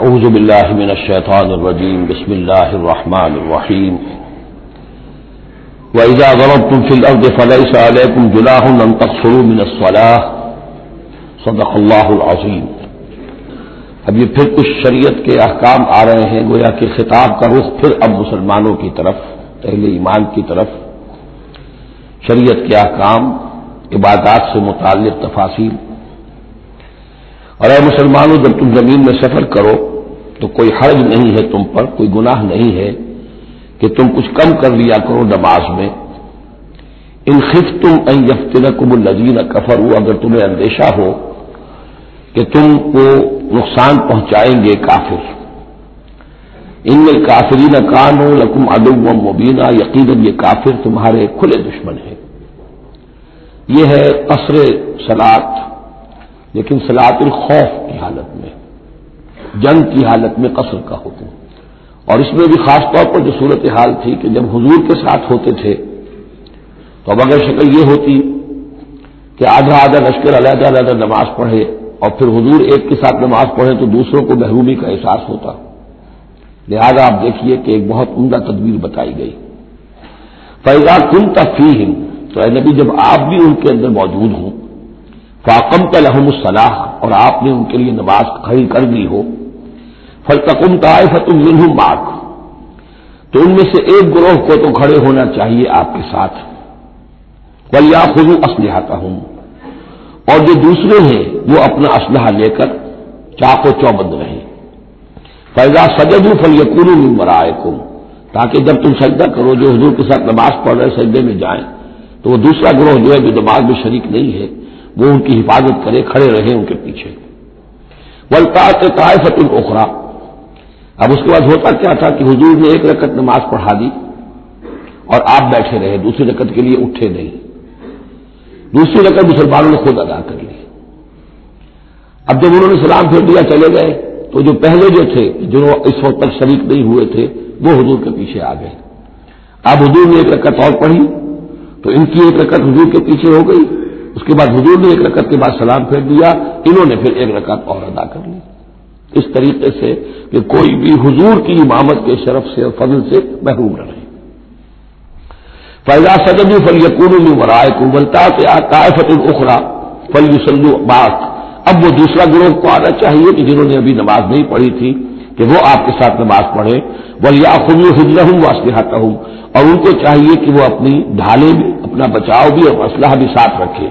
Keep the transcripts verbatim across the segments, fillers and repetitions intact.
اعوذ باللہ من الشیطان الرجیم بسم اللہ الرحمن الرحیم وَإِذَا ضَرَبْتُمْ فِي الْأَرْضِ فَلَيْسَ عَلَيْكُمْ جُنَاحٌ أَن تَقْصُرُوا مِنَ الصَّلَاةِ صدق اللہ العظیم۔ اب یہ پھر کچھ شریعت کے احکام آ رہے ہیں، گویا کہ خطاب کا رخ پھر اب مسلمانوں کی طرف، اہل ایمان کی طرف۔ شریعت کے احکام، عبادات سے متعلق تفاصیل۔ اور اے مسلمانوں، جب تم زمین میں سفر کرو تو کوئی حرج نہیں ہے تم پر، کوئی گناہ نہیں ہے کہ تم کچھ کم کر لیا کرو نماز میں۔ ان خفتم ان یفتنکم الذین کفروا، اگر تمہیں اندیشہ ہو کہ تم کو نقصان پہنچائیں گے کافر۔ ان الکافرین کانوا لکم عدوا مبینا، یقیناً یہ کافر تمہارے کھلے دشمن ہیں۔ یہ ہے قصر صلاۃ، لیکن صلاۃ الخوف کی حالت میں، جنگ کی حالت میں قصر کا حکم۔ اور اس میں بھی خاص طور پر جو صورتحال تھی کہ جب حضور کے ساتھ ہوتے تھے تو اب اگر شکل یہ ہوتی کہ آدھا آدھا لشکر علیحدہ علیحدہ نماز پڑھے اور پھر حضور ایک کے ساتھ نماز پڑھے تو دوسروں کو محرومی کا احساس ہوتا۔ لہذا آپ دیکھیے کہ ایک بہت عمدہ تدبیر بتائی گئی۔ فَإِذَا كُنْتَ فِيهِمْ، تو اے نبی جب آپ بھی ان کے اندر موجود ہوں، فَأَقَمْتَ لَهُمُ الصَّلَاةَ، اور آپ نے ان کے لیے نماز کھڑی کر دی ہو، فَلْتَقُمْ طَائِفَةٌ مِّنْهُمْ مَعَكَ، تو ان میں سے ایک گروہ کو تو کھڑے ہونا چاہیے آپ کے ساتھ۔ وَلْيَأْخُذُوا أَسْلِحَتَهُمْ، اور جو دوسرے ہیں وہ اپنا اسلحہ لے کر چاق و چوبند رہیں۔ فَإِذَا سَجَدُوا فَلْيَكُونُوا مِن وَرَائِكُمْ، تاکہ جب تم سجدہ کرو، جو حضور کے ساتھ نماز پڑھ رہے سجدے میں جائیں تو وہ دوسرا گروہ جو ہے جو نماز میں شریک نہیں ہے وہ ان کی حفاظت کرے، کھڑے رہیں ان کے پیچھے۔ وَلْتَأْتِ طَائِفَةٌ أُخْرَىٰ، اب اس کے بعد ہوتا کیا تھا کہ حضور نے ایک رکعت نماز پڑھا دی اور آپ بیٹھے رہے، دوسری رکعت کے لیے اٹھے نہیں، دوسری رکعت مسلمانوں نے خود ادا کر لی۔ اب جب انہوں نے سلام پھیر دیا چلے گئے تو جو پہلے جو تھے جو اس وقت تک شریک نہیں ہوئے تھے وہ حضور کے پیچھے آ گئے۔ اب حضور نے ایک رکعت اور پڑھی تو ان کی ایک رکعت حضور کے پیچھے ہو گئی، اس کے بعد حضور نے ایک رکعت کے بعد سلام پھیر دیا، انہوں نے پھر ایک رکعت اور ادا کر لی، اس طریقے سے کہ کوئی بھی حضور کی امامت کے شرف سے اور فضل سے محروم نہ رہے۔ فَإِذَا سَجَدُوا فَلْيَكُونُوا مِن وَرَائِكُمْ وَلْتَأْتِ طَائِفَةٌ أُخْرَىٰ فَلْيُصَلُّوا مَعَكَ، اب وہ دوسرا گروہ کو آنا چاہیے کہ جنہوں نے ابھی نماز نہیں پڑھی تھی کہ وہ آپ کے ساتھ نماز پڑھیں۔ وَلْيَأْخُذُوا حِذْرَهُمْ وَأَسْلِحَتَهُمْ، اور ان کو چاہیے کہ وہ اپنی ڈھالیں بھی، اپنا بچاؤ بھی اور اسلحہ بھی ساتھ رکھے۔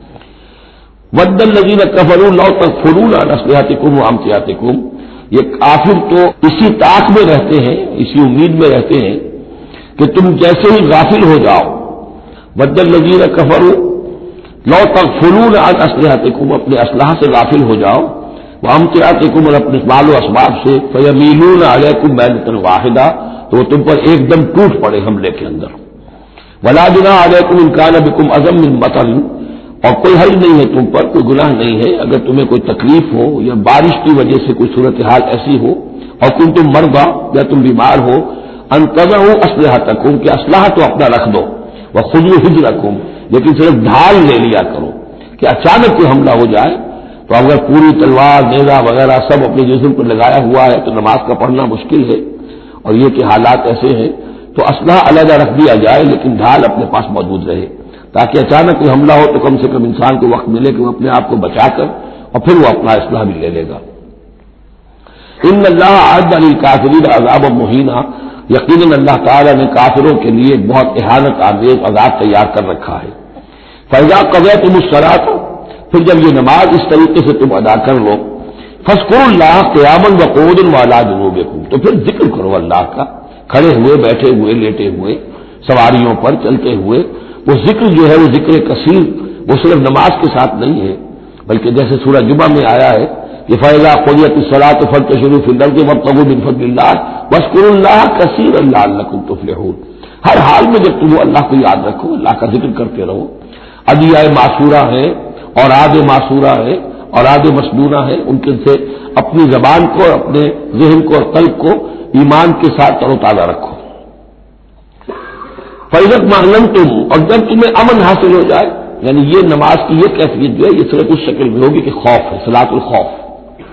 وَدَّ الَّذِينَ كَفَرُوا لَوْ تَكْفُرُونَ عَنْ أَسْلِحَتِكُمْ وَأَمْتِعَتِكُمْ، یہ کافر تو اسی طاق میں رہتے ہیں، اسی امید میں رہتے ہیں کہ تم جیسے ہی غافل ہو جاؤ۔ وَدَّ الَّذِينَ كَفَرُوا لَوْ تَغْفُلُونَ عَنْ أَسْلِحَتِكُمْ، اپنے اسلحہ سے غافل ہو جاؤ، وَأَمْتِعَتِكُمْ، اور اپنے مال و اسباب سے، فَيَمِيلُونَ عَلَيْكُمْ مَيْلَةً وَاحِدَةً، تو وہ تم پر ایک دم ٹوٹ پڑے حملے کے اندر۔ وَلَا جُنَاحَ عَلَيْكُمْ إِن كَانَ بِكُمْ أَذًى مِّن مَطَرٍ، اور کوئی حرج نہیں ہے تم پر، کوئی گناہ نہیں ہے اگر تمہیں کوئی تکلیف ہو یا بارش کی وجہ سے کوئی صورتحال ایسی ہو، اور کن تم مرضى، یا تم بیمار ہو، ان تضعوا اسلحتکم، کہ اسلحہ تو اپنا رکھ دو، وخذوا حذرکم، لیکن صرف ڈھال لے لیا کرو کہ اچانک کوئی حملہ ہو جائے تو اگر پوری تلوار نیزہ وغیرہ سب اپنے جسم پر لگایا ہوا ہے تو نماز کا پڑھنا مشکل ہے، اور یہ کہ حالات ایسے ہیں تو اسلحہ علیحدہ رکھ دیا جائے لیکن ڈھال اپنے پاس موجود رہے، تاکہ اچانک کوئی حملہ ہو تو کم سے کم انسان کو وقت ملے کہ وہ اپنے آپ کو بچا کر اور پھر وہ اپنا اسلحہ بھی لے لے گا۔ ان اللہ اعد للکافرین عذابا مہینا، یقیناً اللہ تعالیٰ نے کافروں کے لیے بہت اہانت آمیز عذاب تیار کر رکھا ہے۔ فَإِذَا قَضَيْتُمُ الصَّلَاةَ، پھر جب یہ نماز اس طریقے سے تم ادا کر لو، فاذکروا اللہ قیاما وقعودا وعلی جنوبکم، تو پھر ذکر کرو اللہ کا، کھڑے ہوئے، بیٹھے ہوئے، لیٹے ہوئے، سواریوں پر چلتے ہوئے۔ وہ ذکر جو ہے وہ ذکر کثیر، وہ صرف نماز کے ساتھ نہیں ہے، بلکہ جیسے سورہ جمعہ میں آیا ہے کہ فَإِذَا قُضِيَتِ الصَّلَاةُ فَانتَشِرُوا فِي الْأَرْضِ وَابْتَغُوا مِن فَضْلِ اللَّهِ وَاذْكُرُوا اللَّهَ كَثِيرًا لَعَلَّكُمْ تُفْلِحُونَ، ہر حال میں جب تم اللہ کو یاد رکھو، اللہ کا ذکر کرتے رہو۔ ادعیہ معصورہ ہے اور آد معصورہ ہے اور آد مسنونہ ہے، ان کے سے اپنی زبان کو، اپنے ذہن کو اور قلب کو ایمان کے ساتھ تر و تازہ رکھو۔ فَإِذَا اطْمَأْنَنْتُمْ، اور جب تمہیں امن حاصل ہو جائے، یعنی یہ نماز کی یہ کیفیت جو ہے یہ صرف اس شکل میں ہوگی کہ خوف ہے، صلاۃ الخوف۔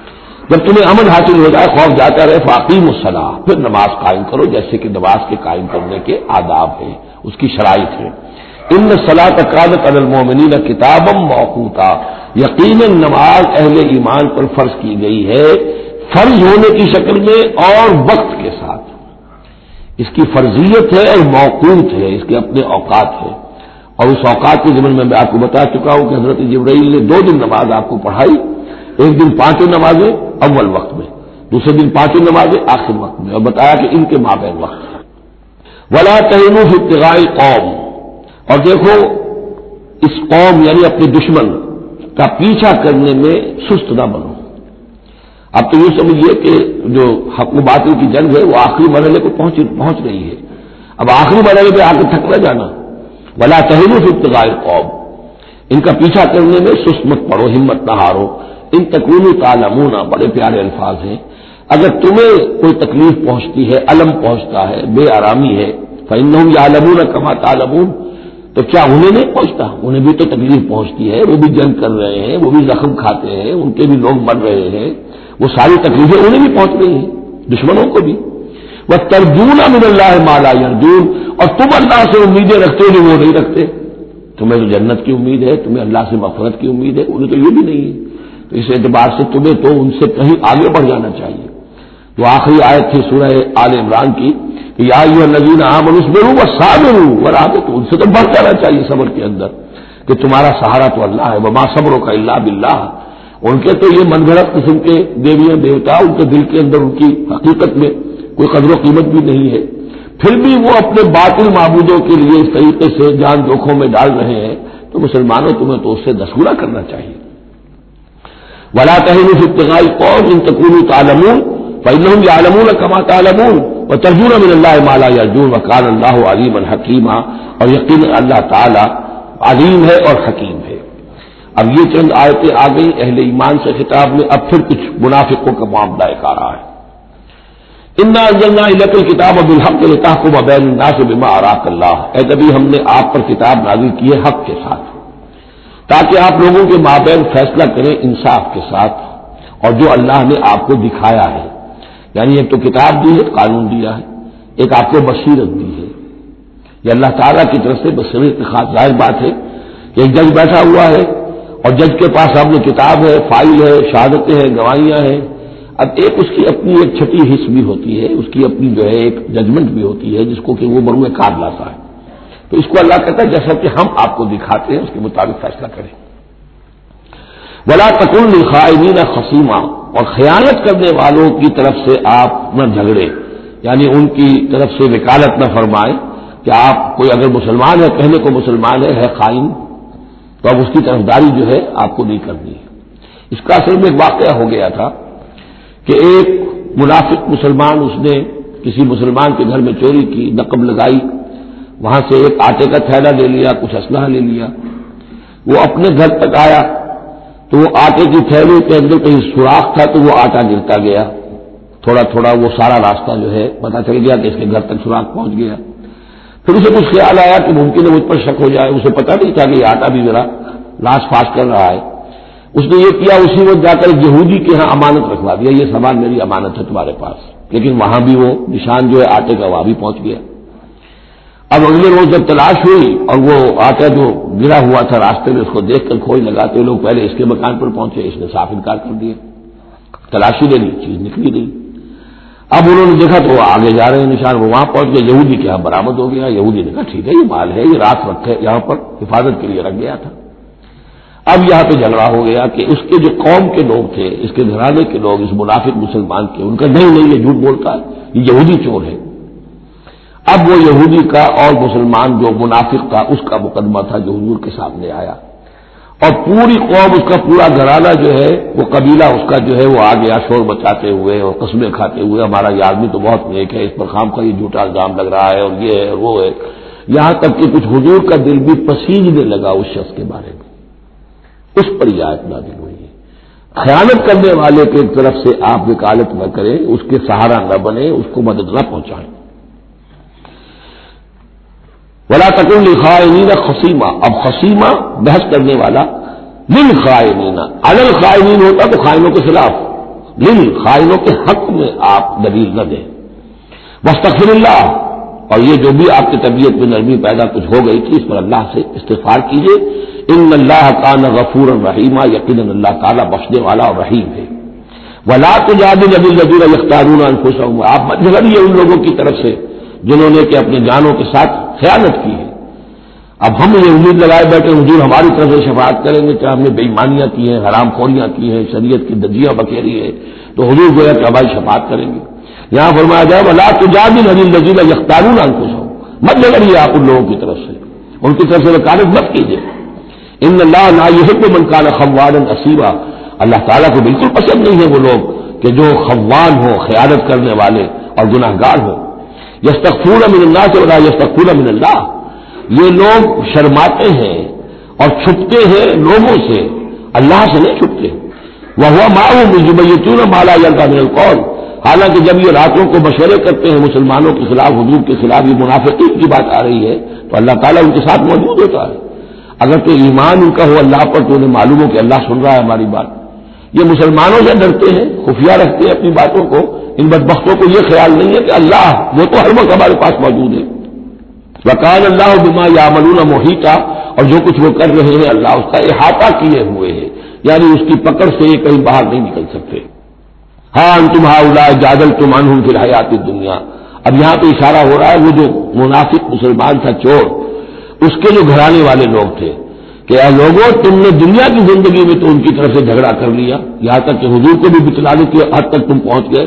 جب تمہیں امن حاصل ہو جائے، خوف جاتا رہے، فاقیموا الصلاۃ، پھر نماز قائم کرو جیسے کہ نماز کے قائم کرنے کے آداب ہیں، اس کی شرائط ہے۔ ان الصلاۃ کانت علی المؤمنین کتابا موقوتا، یقیناً نماز اہل ایمان پر فرض کی گئی ہے، فرض ہونے کی شکل میں اور وقت کے ساتھ۔ اس کی فرضیت ہے اور موقوت ہے، اس کے اپنے اوقات ہے، اور اس اوقات کے ضمن میں میں آپ کو بتا چکا ہوں کہ حضرت جبرائیل نے دو دن نماز آپ کو پڑھائی، ایک دن پانچوں نمازیں اول وقت میں، دوسرے دن پانچوں نمازیں آخر وقت میں، اور بتایا کہ ان کے مابین وقت ہے۔ ولا تہنوا فی ابتغاء القوم، اور دیکھو اس قوم یعنی اپنے دشمن کا پیچھا کرنے میں سست نہ بنو۔ اب تو یہ سمجھیے کہ جو حق و باطل کی جنگ ہے وہ آخری مرحلے کو پہنچ پہنچ رہی ہے، اب آخری مرحلے پہ آ کے تھک نہ جانا۔ ولا تہنوا فی ابتغاء القوم، ان کا پیچھا کرنے میں سست مت پڑو، ہمت نہ ہارو۔ ان تکونوا تعلمون، بڑے پیارے الفاظ ہیں، اگر تمہیں کوئی تکلیف پہنچتی ہے، الم پہنچتا ہے، بے آرامی ہے، فإنہم یعلمون کما تعلمون، تو کیا انہیں نہیں پہنچتا؟ انہیں بھی تو تکلیف پہنچتی ہے، وہ بھی جنگ کر رہے ہیں، وہ بھی زخم کھاتے ہیں، ان کے بھی لوگ مر رہے ہیں، وہ ساری تکلیفیں انہیں بھی پہنچ رہی ہیں، دشمنوں کو بھی۔ وَتَرْجُونَ مِنَ اللَّهِ مَا لَا يَرْجُونَ، اور تم اللہ سے امیدیں رکھتے ہو جو وہ نہیں رکھتے، تمہیں تو جنت کی امید ہے، تمہیں اللہ سے مغفرت کی امید ہے، انہیں تو یہ بھی نہیں ہے، تو اس اعتبار سے تمہیں تو ان سے کہیں آگے بڑھ جانا چاہیے۔ جو آخری آیت تھی سورہ آل عمران کی کہ یا ایھا الذین آمنوا اصبروا وصابروا ورابطوا، ان سے تو بڑھ جانا چاہیے صبر کے اندر کہ تمہارا سہارا تو اللہ ہے، وما صبرک الا باللہ۔ ان کے تو یہ من گھڑت قسم کے دیویاں دیوتا، ان کے دل کے اندر ان کی حقیقت میں کوئی قدر و قیمت بھی نہیں ہے، پھر بھی وہ اپنے باطل معبودوں کے لیے اس طریقے سے جان جوکھوں میں ڈال رہے ہیں، تو مسلمانوں تمہیں تو اس سے دستگیرہ کرنا چاہیے۔ ولا تہنوا فی ابتغاء القوم ان تکونوا تعلمون فإنهم يعلمون كما تعلمون وترجون من الله ما لا يرجون وكان الله عليما حكيما، اور یقینا اللہ تعالی علیم ہے اور حکیم ہے۔ اب یہ چند آیتیں آ گئی اہل ایمان سے خطاب میں، اب پھر کچھ منافقوں کا معاملہ ایک آ رہا ہے۔ انا انزلنا الیک الکتاب بالحق لتحکم بین الناس بما اراک اللہ، اے نبی ہم نے آپ پر کتاب نازل کی ہے حق کے ساتھ، تاکہ آپ لوگوں کے مابین فیصلہ کریں انصاف کے ساتھ، اور جو اللہ نے آپ کو دکھایا ہے، یعنی ایک تو کتاب دی ہے، قانون دیا ہے، ایک آپ کو بصیرت دی ہے، یہ اللہ تعالیٰ کی طرف سے بصیرت کی خاص ظاہر بات ہے کہ ایک جج بیٹھا ہوا ہے اور جج کے پاس سامنے کتاب ہے، فائل ہے، شہادتیں ہیں، گواہیاں ہیں، اب ایک اس کی اپنی ایک چھٹی حص بھی ہوتی ہے، اس کی اپنی جو ہے ایک ججمنٹ بھی ہوتی ہے جس کو کہ وہ بروئے کار لاتا ہے، تو اس کو اللہ کہتا ہے جیسا کہ ہم آپ کو دکھاتے ہیں اس کے مطابق فیصلہ کریں۔ ولا تکن للخائنین خصیما، اور خیانت کرنے والوں کی طرف سے آپ نہ جھگڑے، یعنی ان کی طرف سے وکالت نہ فرمائیں کہ آپ کوئی اگر مسلمان ہے، کہنے کو مسلمان ہے ہے خائن، تو اب اس کی طرفداری جو ہے آپ کو نہیں کرنی ہے۔ اس کا اصل میں ایک واقعہ ہو گیا تھا کہ ایک منافق مسلمان اس نے کسی مسلمان کے گھر میں چوری کی، نقب لگائی، وہاں سے ایک آٹے کا تھیلا لے لیا، کچھ اسلحہ لے لیا، وہ اپنے گھر تک آیا تو وہ آٹے کی تھیلے کے اندر کہیں سوراخ تھا تو وہ آٹا گرتا گیا، تھوڑا تھوڑا وہ سارا راستہ جو ہے پتہ چل گیا کہ اس کے گھر تک سوراخ پہنچ گیا۔ پھر اسے کچھ خیال آیا کہ ممکن ہے مجھ پر شک ہو جائے، اسے پتہ نہیں تھا کہ یہ آٹا بھی ذرا لاش پاش کر رہا ہے، اس نے یہ کیا اسی وقت جا کر یہودی کے ہاں امانت رکھوا دیا، یہ سامان میری امانت ہے تمہارے پاس، لیکن وہاں بھی وہ نشان جو ہے آٹے کا وہاں بھی پہنچ گیا۔ اب اگلے روز جب تلاش ہوئی اور وہ آٹا جو گرا ہوا تھا راستے میں اس کو دیکھ کر کھوج لگاتے لوگ پہلے اس کے مکان پر پہنچے، اس نے صاف انکار کر دیا، تلاشی لے لی، چیز نکلی نہیں۔ اب انہوں نے دیکھا تو وہ آگے جا رہے ہیں نشان، وہ وہاں پہنچ گئے، یہودی کے یہاں برآمد ہو گیا، یہودی نے کہا ٹھیک ہے یہ مال ہے، یہ رات رکھے یہاں پر حفاظت کے لیے رکھ گیا تھا۔ اب یہاں پہ جھگڑا ہو گیا کہ اس کے جو قوم کے لوگ تھے، اس کے گھرانے کے لوگ، اس منافق مسلمان کے، ان کا نہیں نہیں یہ جھوٹ بولتا ہے، یہ یہودی چور ہے۔ اب وہ یہودی کا اور مسلمان جو منافق تھا اس کا مقدمہ تھا جو حضور کے سامنے آیا، اور پوری قوم اس کا پورا گھرانہ جو ہے وہ قبیلہ اس کا جو ہے وہ آ گیا شور مچاتے ہوئے اور قسمیں کھاتے ہوئے، ہمارا یہ آدمی تو بہت نیک ہے، اس پر خام کا یہ جھوٹا الزام لگ رہا ہے اور یہ ہے اور وہ ہے، یہاں تک کہ کچھ حضور کا دل بھی پسیجنے لگا اس شخص کے بارے میں۔ اس پر یہ آیت نازل ہوئی ہے، خیانت کرنے والے کی طرف سے آپ وکالت نہ کریں، اس کے سہارا نہ بنے، اس کو مدد نہ پہنچائیں۔ ولا تکن للخائنین خصیما، اب خصیما بحث کرنے والا، للخائنین، علی الخائنین ہوتا تو خائنوں کے خلاف، لیکن خائنوں کے حق میں آپ دلیل نہ دیں. واستغفر اللہ، اور یہ جو بھی آپ کی طبیعت میں نرمی پیدا کچھ ہو گئی تھی اس پر اللہ سے استغفار کیجیے. ان اللہ کان غفورا رحیما، یقیناً اللہ تعالیٰ بخشنے والا اور رحیم ہے. ولا تجادل عن الذین یختارون انفسهم، آپ مت جھگڑیے ان لوگوں کی طرف سے جنہوں نے کہ اپنے جانوں کے ساتھ خیانت کی ہے. اب ہم یہ امید لگائے بیٹھے حضور ہماری طرف سے شفاعت کریں گے کہ ہم نے بے ایمانیاں کی ہیں، حرام خوریاں کی ہیں، شریعت کی دجیاں بکھیری ہے، تو حضور گویا کہ ہماری شفاعت کریں گے. یہاں فرمایا جائے ولا تجادل عن الذین یختارون انفسهم، مت جھگڑیے آپ ان لوگوں کی طرف سے، ان کی طرف سے وکالت مت کیجیے. ان اللہ لا یحب من کان خوانا اثیما، اللہ تعالیٰ کو بالکل پسند نہیں ہے وہ لوگ کہ جو خوان ہو، خیانت کرنے والے اور گناہ گار ہو. یستخفون من الناس ولا یستخفون من اللہ، یہ لوگ شرماتے ہیں اور چھپتے ہیں لوگوں سے، اللہ سے نہیں چھپتے. وهو معهم اذ یبیتون ما لا یرضى من القول، حالانکہ جب یہ راتوں کو مشورے کرتے ہیں مسلمانوں کے خلاف، حضور کے خلاف، یہ منافقین کی بات آ رہی ہے تو اللہ تعالیٰ ان کے ساتھ موجود ہوتا ہے. اگر تو ایمان ان کا ہو اللہ پر تو انہیں معلوم ہو کہ اللہ سن رہا ہے ہماری بات. یہ مسلمانوں سے ڈرتے ہیں، خفیہ رکھتے ہیں اپنی باتوں کو. ان بدبختوں کو یہ خیال نہیں ہے کہ اللہ وہ تو ہر وقت ہمارے پاس موجود ہے. وکان اللہ بما یعملون محیطا، اور جو کچھ وہ کر رہے ہیں اللہ اس کا احاطہ کیے ہوئے ہے، یعنی اس کی پکڑ سے یہ کہیں باہر نہیں نکل سکتے. ہاں انتم ہؤلاء جادلتم عنہم فی الحیات الدنیا، اب یہاں پہ اشارہ ہو رہا ہے وہ جو منافق مسلمان تھا چور، اس کے جو گھرانے والے لوگ تھے کہ اے لوگوں تم نے دنیا کی زندگی میں تو ان کی طرف سے جھگڑا کر لیا، یہاں تک کہ حضور کو بھی بتلانے کی حد تک تم پہنچ گئے.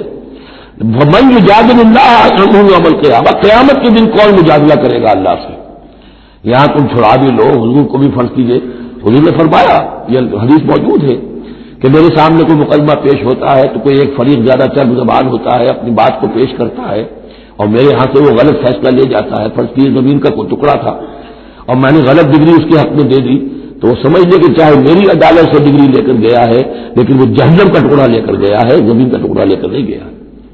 من یجادل اللہ عنہ یوم القیامہ، قیامت کے دن کون مجادلہ کرے گا اللہ سے. یہاں تم چھڑا بھی لو، حضور کو بھی فرض کیجیے. حضور نے فرمایا، یہ حدیث موجود ہے کہ میرے سامنے کوئی مقدمہ پیش ہوتا ہے تو کوئی ایک فریق زیادہ چرب زبان ہوتا ہے، اپنی بات کو پیش کرتا ہے اور میرے ہاں سے وہ غلط فیصلہ لے جاتا ہے. فرض کی زمین کا کوئی ٹکڑا تھا اور میں نے غلط ڈگری اس کے حق میں دے دی، تو وہ سمجھ لے کہ چاہے میری عدالت سے ڈگری لے کر گیا ہے لیکن وہ جہنم کا ٹکڑا لے کر گیا ہے، زمین کا ٹکڑا لے کر نہیں گیا.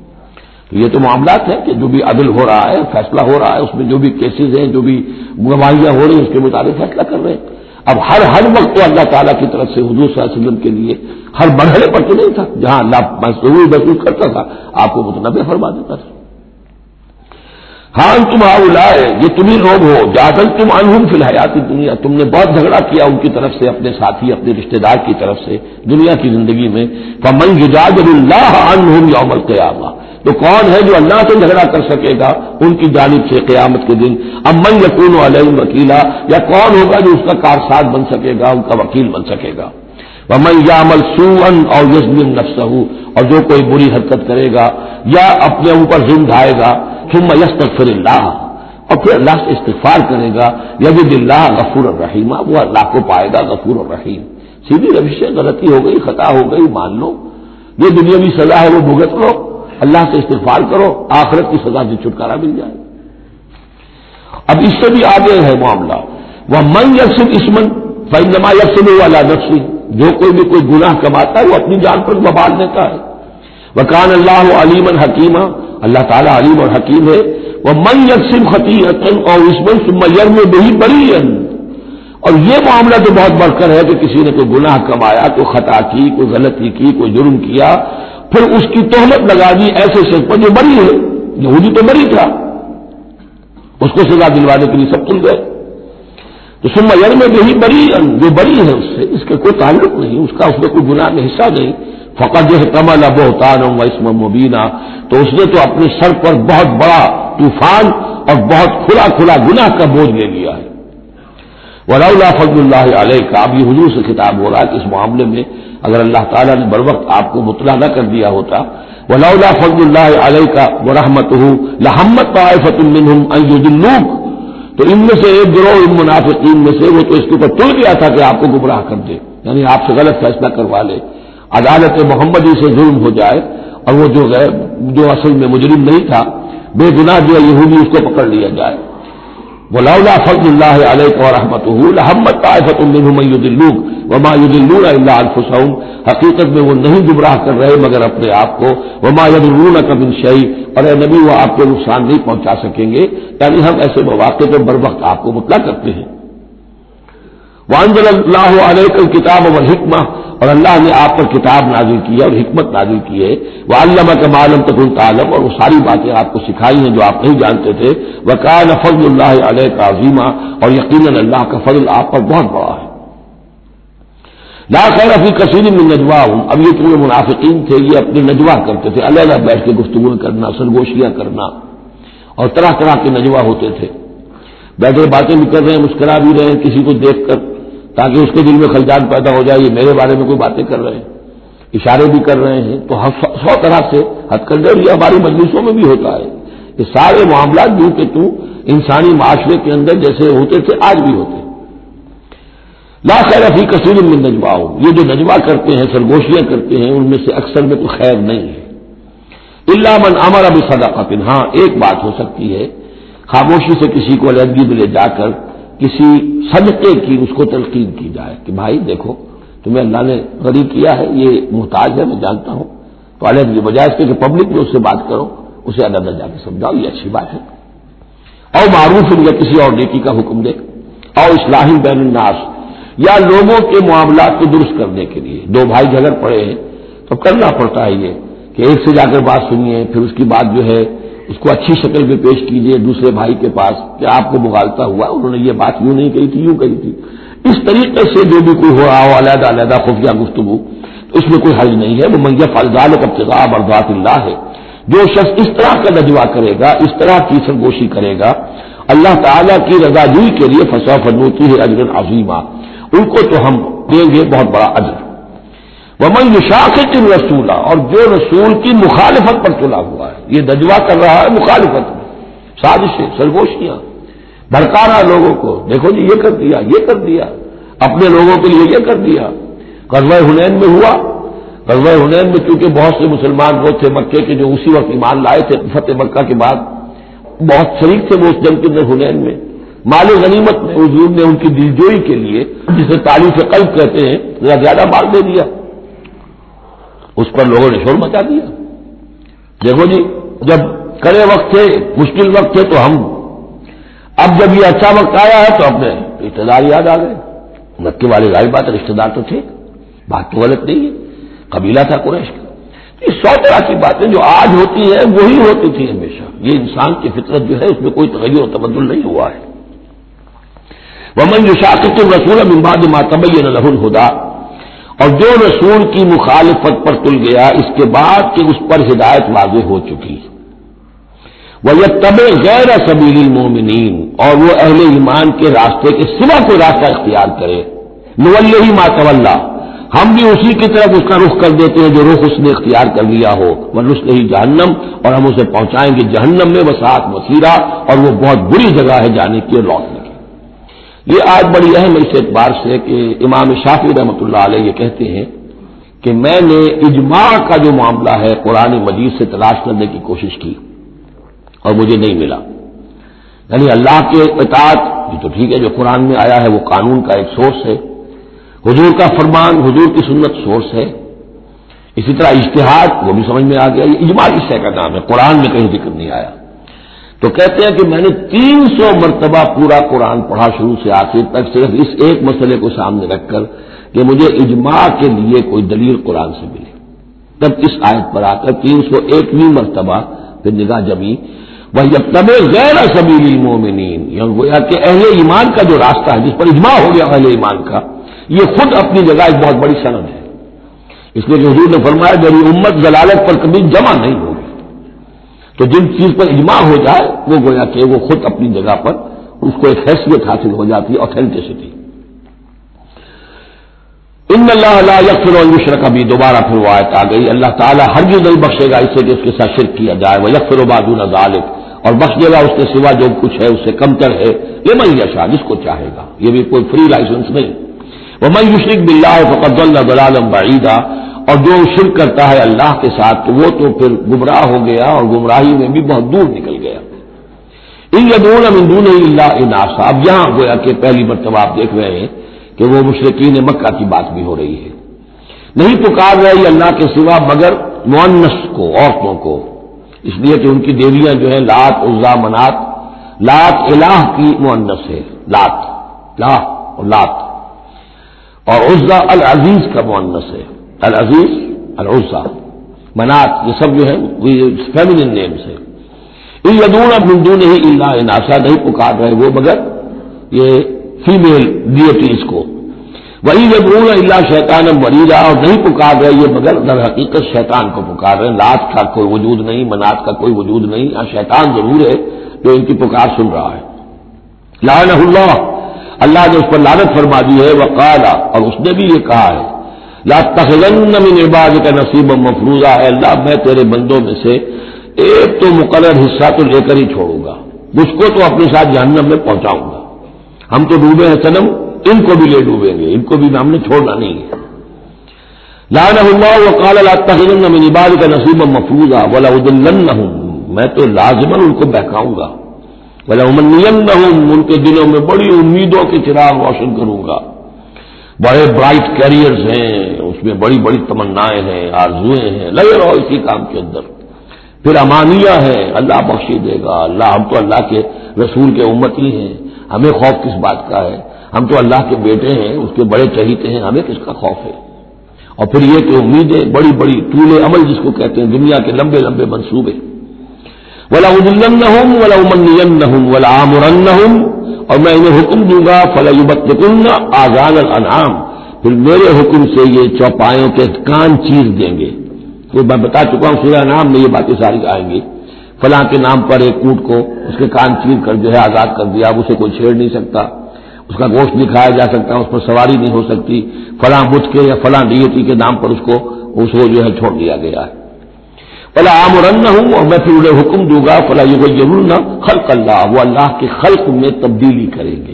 تو یہ تو معاملات ہیں کہ جو بھی عدل ہو رہا ہے، فیصلہ ہو رہا ہے، اس میں جو بھی کیسز ہیں، جو بھی گواہیاں ہو رہی ہیں اس کے مطابق فیصلہ کر رہے ہیں. اب ہر ہر وقت تو اللہ تعالیٰ کی طرف سے حضور صلی اللہ علیہ وسلم کے لیے ہر مرحلے پر تو نہیں تھا، جہاں اللہ ضرور محسوس کرتا تھا آپ کو متنبع فرما دیتا تھا. ہاں تم ہؤلاء، یہ تمہیں لوگ ہو جادلتم عنہم فی الحیات الدنیا، تم نے بہت جھگڑا کیا ان کی طرف سے، اپنے ساتھی اپنے رشتہ دار کی طرف سے دنیا کی زندگی میں. فمن یجادل اللہ عنہم یوم القیامہ، تو کون ہے جو اللہ سے جھگڑا کر سکے گا ان کی جانب سے قیامت کے دن. اب من یکون علیہم وکیلا، یا کون ہوگا جو اس کا کارساز بن سکے گا، ان کا وکیل بن سکے گا. ومن یعمل سوءا او یظلم نفسہ، اور جو کوئی بری حرکت کرے گا یا اپنے اوپر ظلم ڈھائے گا، ثم یستغفر اللہ، اور پھر اللہ سے استغفار کرے گا، یجد اللہ غفور الرحیم، وہ اللہ کو پائے گا غفور الرحیم. سیدھی روش سے غلطی ہو گئی، خطا ہو گئی، مان لو، یہ دنیاوی سزا ہے وہ بھگت لو، اللہ سے استغفار کرو، آخرت کی سزا سے چھٹکارا مل جائے. اب اس سے بھی آگے ہے معاملہ، وہ من یکسب اسمن فانما یکسبہ علی نفسہ، جو کوئی بھی کوئی گناہ کماتا ہے وہ اپنی جان پر وبال دیتا ہے. وکان اللہ علیما حکیما، اللہ تعالیٰ علیم اور حکیم ہے. ومن یکسب خطیئۃ او اسما ثم یرمی بہ بریئا، اور یہ معاملہ تو بہت بڑھ کر ہے کہ کسی نے کوئی گناہ کمایا، کوئی خطا کی، کوئی غلطی کی، کوئی جرم کیا، پھر اس کی تہمت لگا دی ایسے شخص پر جو بری ہے. یہودی تو بری تھا، اس کو سزا دلوانے کے لیے سب تل گئے. تو ثم یرمی بہ بریئا، جو بری ہے اس سے اس کا کوئی تعلق نہیں، اس کا اس میں کوئی گناہ میں حصہ نہیں. فقد احتمل بہتانا و اسما مبینا، تو اس نے تو اپنے سر پر بہت بڑا طوفان اور بہت کھلا کھلا گناہ کا بوجھ لے لیا ہے. ولولا فضل اللہ علیک، اب یہ حضور سے خطاب ہو رہا ہے کہ اس معاملے میں اگر اللہ تعالیٰ نے بر وقت آپ کو مطلع نہ کر دیا ہوتا، ولولا فضل اللہ علیک ورحمتہ لہمت طائفۃ منہم ان یضلوک، تو ان میں سے ایک گروہ ان منافقین میں سے وہ تو اس کے اوپر تل گیا تھا کہ آپ کو گمراہ کر دے، یعنی آپ سے غلط فیصلہ کروا لے، عدالت محمدی سے ظلم ہو جائے، اور وہ جو ہے جو اصل میں مجرم نہیں تھا، بے گناہ جو یہودی، اس کو پکڑ لیا جائے. ولولا فضل اللہ علیک ورحمتہ لہمت طائفۃ منہم ان یضلوک وما یضلون الا انفسہم، حقیقت میں وہ نہیں گمراہ کر رہے مگر اپنے آپ کو. وما یضرونک من شیء، اور اے نبی وہ آپ کو نقصان نہیں پہنچا سکیں گے، یعنی ہم ایسے مواقع پر بر وقت آپ کو مطلع کرتے ہیں. وانزل اللہ علیک الکتاب والحکمہ، اور اللہ نے آپ پر کتاب نازل کی ہے اور حکمت نازل کی ہے، وَعَلَّمَكَ مَا لَمْ تَكُنْ تَعْلَمْ، اور وہ ساری باتیں آپ کو سکھائی ہیں جو آپ نہیں جانتے تھے، وَكَانَ فَضْلُ اللَّهِ عَلَيْكَ عَظِيمًا، اور یقیناً اللہ کا فضل آپ پر بہت بڑا ہے۔ لا خیر فی کثیر من نجواہم، اب یہ جو منافقین تھے یہ اپنے نجوا کرتے تھے، علیحدہ بیٹھ کے گفتگو کرنا، سرگوشیاں کرنا، اور طرح طرح کے نجوا ہوتے تھے، بیٹھے باتیں بھی کر رہے ہیں، مسکرا بھی رہے ہیں کسی کو دیکھ کر تاکہ اس کے دل میں خلجان پیدا ہو جائے، یہ میرے بارے میں کوئی باتیں کر رہے ہیں، اشارے بھی کر رہے ہیں، تو سو طرح سے ہتھ کر دے، یہ ہماری مجلسوں میں بھی ہوتا ہے، یہ سارے معاملات جو کہ تو انسانی معاشرے کے اندر جیسے ہوتے تھے آج بھی ہوتے ہیں۔ لا خیر فی کثیر من نجواہم، یہ جو نجوا کرتے ہیں، سرگوشیاں کرتے ہیں، ان میں سے اکثر میں کوئی خیر نہیں ہے، الا من امر بصدقۃ، ہاں ایک بات ہو سکتی ہے، خاموشی سے کسی کو علیحدگی میں لے جا کر کسی صدقے کی اس کو تلقین کی جائے کہ بھائی دیکھو تمہیں اللہ نے غریب کیا ہے، یہ محتاج ہے میں جانتا ہوں، تو علیحدگی بجائے اس کے کہ پبلک میں اس سے بات کرو، اسے علیحدہ جا کے سمجھاؤ، یہ اچھی بات ہے۔ او معروف، یا کسی اور نیکی کا حکم دے، او اصلاح بین الناس، یا لوگوں کے معاملات کو درست کرنے کے لیے، دو بھائی جھگڑ پڑے ہیں تو کرنا پڑتا ہے یہ کہ ایک سے جا کر بات سنیے، پھر اس کی بات جو ہے اس کو اچھی شکل میں پیش کیجیے دوسرے بھائی کے پاس کہ آپ کو مغالطہ ہوا، انہوں نے یہ بات یوں نہیں کہی تھی، یوں کہی تھی، اس طریقے سے جو بھی کوئی ہو رہا ہو علیحدہ علیحدہ خفیہ گفتگو، تو اس میں کوئی حرج نہیں ہے، وہ من یفعل ذلک ابتغاء مرضات اللہ ہے، جو شخص اس طرح کا نجوا کرے گا، اس طرح کی سرگوشی کرے گا اللہ تعالیٰ کی رضا جوئی کے لیے، فسوف نؤتیہ اجرا عظیما، ان کو تو ہم دیں گے بہت بڑا اجر۔ ومن یشاقق الرسول، اور جو رسول کی مخالفت پر تلا ہوا ہے، یہ نجوا کر رہا ہے مخالفت میں، سازشیں، سرگوشیاں، بھڑکا رہا لوگوں کو، دیکھو جی یہ کر دیا، یہ کر دیا، اپنے لوگوں کے لیے یہ کر دیا۔ غزوہ حنین میں ہوا، غزوہ حنین میں چونکہ بہت سے مسلمان وہ تھے مکے کے جو اسی وقت ایمان لائے تھے فتح مکہ کے بعد، بہت شریک تھے وہ اس جنگ کے اندر حنین میں، مال غنیمت میں حضور نے ان کی دلجوئی کے لیے جسے تعلیف قلب کہتے ہیں زیادہ مال دے دیا، اس پر لوگوں نے شور مچا دیا۔ دیکھو جی جب کڑے وقت تھے، مشکل وقت تھے تو ہم، اب جب یہ اچھا وقت آیا ہے تو اپنے رشتے دار یاد آ گئے، مکے والے ظاہر بات ہے رشتے دار تو تھے، بات تو غلط نہیں ہے، قبیلہ تھا قریش کا۔ یہ سو طرح کی باتیں جو آج ہوتی ہیں وہی ہوتی تھی ہمیشہ، یہ انسان کی فطرت جو ہے اس میں کوئی تغیر و تبدل نہیں ہوا ہے۔ ومن یشاقق الرسول من بعد ما تبین له الهدى، اور جو رسول کی مخالفت پر تل گیا اس کے بعد کہ اس پر ہدایت واضح ہو چکی، وَيَتَّبِعْ غَيْرَ سَبِيلِ الْمُؤْمِنِينَ، اور وہ اہل ایمان کے راستے کے سوا کوئی راستہ اختیار کرے، نُوَلِّهِ مَا تَوَلَّى، ہم بھی اسی کی طرف اس کا رخ کر دیتے ہیں جو رخ اس نے اختیار کر لیا ہو، وَنُصْلِهِ جہنم، اور ہم اسے پہنچائیں گے جہنم میں، وَسَاءَتْ مَصِيرًا، اور وہ بہت بری جگہ ہے جانے کی اور لوٹنے کی۔ یہ آج بڑی اہم ہے اس اعتبار سے کہ امام شافعی رحمۃ اللہ علیہ یہ کہتے ہیں کہ میں نے اجماع کا جو معاملہ ہے قرآن مجید سے تلاش کرنے کی کوشش کی اور مجھے نہیں ملا، یعنی اللہ کے اطاعت یہ تو ٹھیک ہے جو قرآن میں آیا ہے وہ قانون کا ایک سورس ہے، حضور کا فرمان، حضور کی سنت سورس ہے، اسی طرح اجتہاد وہ بھی سمجھ میں آ گیا، یہ اجماع اس شے کا نام ہے، قرآن میں کہیں ذکر نہیں آیا۔ تو کہتے ہیں کہ میں نے تین سو مرتبہ پورا قرآن پڑھا شروع سے آخر تک صرف اس ایک مسئلے کو سامنے رکھ کر کہ مجھے اجماع کے لیے کوئی دلیل قرآن سے ملے، تب اس آیت پر آ کر تین سو ایکویں مرتبہ پھر نگاہ جمی، وَيَتَّبِعْ غَيْرَ سَبِيلِ الْمُؤْمِنِينَ، یعنی گویا کہ اہل ایمان کا جو راستہ ہے جس پر اجماع ہو گیا اہل ایمان کا، یہ خود اپنی جگہ ایک بہت بڑی سند ہے، اس لیے کہ حضور نے فرمایا میری امت ضلالت پر کبھی جمع نہیں ہوگی، تو جن چیز پر اجماع ہو جائے وہ گویا کہ وہ خود اپنی جگہ پر اس کو ایک حیثیت حاصل ہو جاتی ہے، اوتھینٹسٹی۔ ان اللہ لا یغفر ان یشرک بہ، دوبارہ پھر وہ آیت آ گئی، اللہ تعالیٰ ہرگز نہیں بخشے گا اس سے کہ اس کے ساتھ شرک کیا جائے، ویغفر ما دون ذلک، اور بخش دے گا اس کے سوا جو کچھ ہے اس سے کمتر ہے، لمن یشاء، جس کو چاہے گا، یہ بھی کوئی فری لائسنس نہیں۔ ومن یشرک باللہ فقد ضل ضلالا بعیدا، اور جو شرک کرتا ہے اللہ کے ساتھ تو وہ تو پھر گمراہ ہو گیا اور گمراہی میں بھی بہت دور نکل گیا۔ ان یدعون من دونہ الا اناثا، اب یہاں گویا کہ پہلی مرتبہ آپ دیکھ رہے ہیں کہ وہ مشرکین مکہ کی بات بھی ہو رہی ہے، نہیں پکار رہی اللہ کے سوا مگر مؤنث کو، عورتوں کو، اس لیے کہ ان کی دیویاں جو ہیں لات، عزا، منات، لات الہ کی مؤنث ہے، لات، لا اور لات، اور عزا العزیز کا مؤنث ہے، العزیز العزا منات، یہ سب جو ہے فیمنن نیمز ہے۔ ان یدعون من دونہ الا اناثا، نہیں پکار رہے وہ مگر یہ فیمیل ڈیٹیز کو، وہی یدعون الا شیطانا مریدا، اور نہیں پکار رہے یہ مگر در حقیقت شیطان کو پکار رہے ہیں۔ لات کا کوئی وجود نہیں، منات کا کوئی وجود نہیں، ہاں شیطان ضرور ہے جو ان کی پکار سن رہا ہے۔ لعنہ اللہ، اللہ نے اس پر لعنت فرما دی ہے۔ وقال، اور اس نے بھی یہ کہا ہے، لا تخذن من عبادک نصیبا مفروضا، اے اللہ میں تیرے بندوں میں سے ایک تو مقرر حصہ تو لے کر ہی چھوڑوں گا، مجھ کو تو اپنے ساتھ جہنم میں پہنچاؤں گا۔ ہم تو ڈوبے ہیں صنم، ان کو بھی لے ڈوبیں گے، ان کو بھی ہم نے چھوڑنا نہیں ہے۔ لعنہ اللہ وقال لا تخذن من عبادک نصیبا مفروضا ولأضلنهم، میں تو لازماً ان کو بہکاؤں گا، وَلَأُمَنِّيَنَّهُمْ، ان کے دلوں میں بڑی امیدوں کے چراغ روشن کروں گا، بڑے برائٹ کیریئرز ہیں اس میں، بڑی بڑی تمنائیں ہیں، آرزویں ہیں، لگے رہو اسی کام کے اندر۔ پھر امانیہ ہیں، اللہ بخشی دے گا، اللہ ہم تو اللہ کے رسول کے امتی ہیں، ہمیں خوف کس بات کا ہے، ہم تو اللہ کے بیٹے ہیں، اس کے بڑے چہیتے ہیں، ہمیں کس کا خوف ہے۔ اور پھر یہ کہ امیدیں بڑی بڑی طول عمل جس کو کہتے ہیں، دنیا کے لمبے لمبے منصوبے۔ وَلَأُضِلَّنَّهُمْ وَلَأُمَنِّيَنَّهُمْ وَلَآمُرَنَّهُمْ، اور میں انہیں حکم دوں گا، فَلَيُبَتِّكُنَّ آذَانَ الْأَنْعَامِ، پھر میرے حکم سے یہ چوپایوں کے کان چیر دیں گے۔ تو میں بتا چکا ہوں سورہ انعام میں یہ باتیں ساری آئیں گی، فلاں کے نام پر ایک اونٹ کو اس کے کان چیر کر جو ہے آزاد کر دیا، اب اسے کوئی چھیڑ نہیں سکتا، اس کا گوشت نہیں کھایا جا سکتا، اس پر سواری نہیں ہو سکتی، فلاں بت کے یا فلاں ڈیٹی کے نام پر اس کو اس کو جو ہے چھوڑ دیا گیا ہے۔ فلا آمرنہم، اور میں پھر انہیں حکم دوں گا، فلا یغیرن خلق اللہ، وہ اللہ کے خلق میں تبدیلی کریں گے۔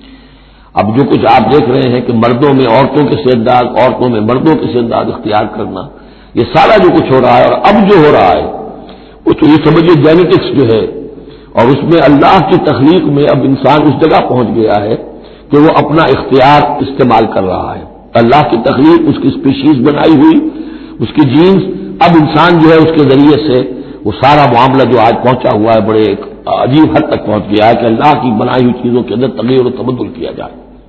اب جو کچھ آپ دیکھ رہے ہیں کہ مردوں میں عورتوں کے سے انداز، عورتوں میں مردوں کے سے انداز اختیار کرنا، یہ سارا جو کچھ ہو رہا ہے اور اب جو ہو رہا ہے وہ تو یہ سمجھیے جینیٹکس جو ہے، اور اس میں اللہ کی تخلیق میں اب انسان اس جگہ پہنچ گیا ہے کہ وہ اپنا اختیار استعمال کر رہا ہے۔ اللہ کی تخلیق، اس کی اسپیشیز بنائی ہوئی، اس کی جینز، اب انسان جو ہے اس کے ذریعے سے وہ سارا معاملہ جو آج پہنچا ہوا ہے بڑے ایک عجیب حد تک پہنچ گیا ہے کہ اللہ کی بنائی ہوئی چیزوں کے اندر تغیر و تبدل کیا جائے۔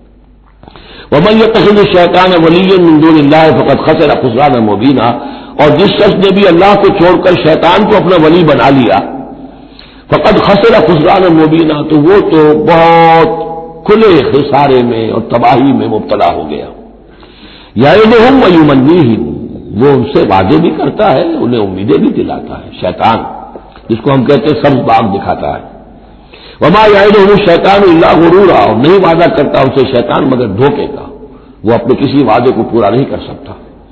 وَمَن يَتَّخِذِ الشَّيْطَانَ وَلِيًّا مِن دُونِ اللَّهِ فَقَدْ خَسِرَ خُسْرَانًا مُبِينًا، اور جس شخص نے بھی اللہ کو چھوڑ کر شیطان کو اپنا ولی بنا لیا، فَقَدْ خَسِرَ خُسْرَانًا مُبِينًا، تو وہ تو بہت کھلے خسارے میں اور تباہی میں مبتلا ہو گیا۔ یعدہم ویمنیہم، وہ ان سے وعدے بھی کرتا ہے، انہیں امیدیں بھی دلاتا ہے، شیطان جس کو ہم کہتے ہیں سبز باغ دکھاتا ہے۔ وما یعدہم الشیطان الا غرورا، اور نہیں وعدہ کرتا اسے شیطان مگر دھوکے کا، وہ اپنے کسی وعدے کو پورا نہیں کر سکتا۔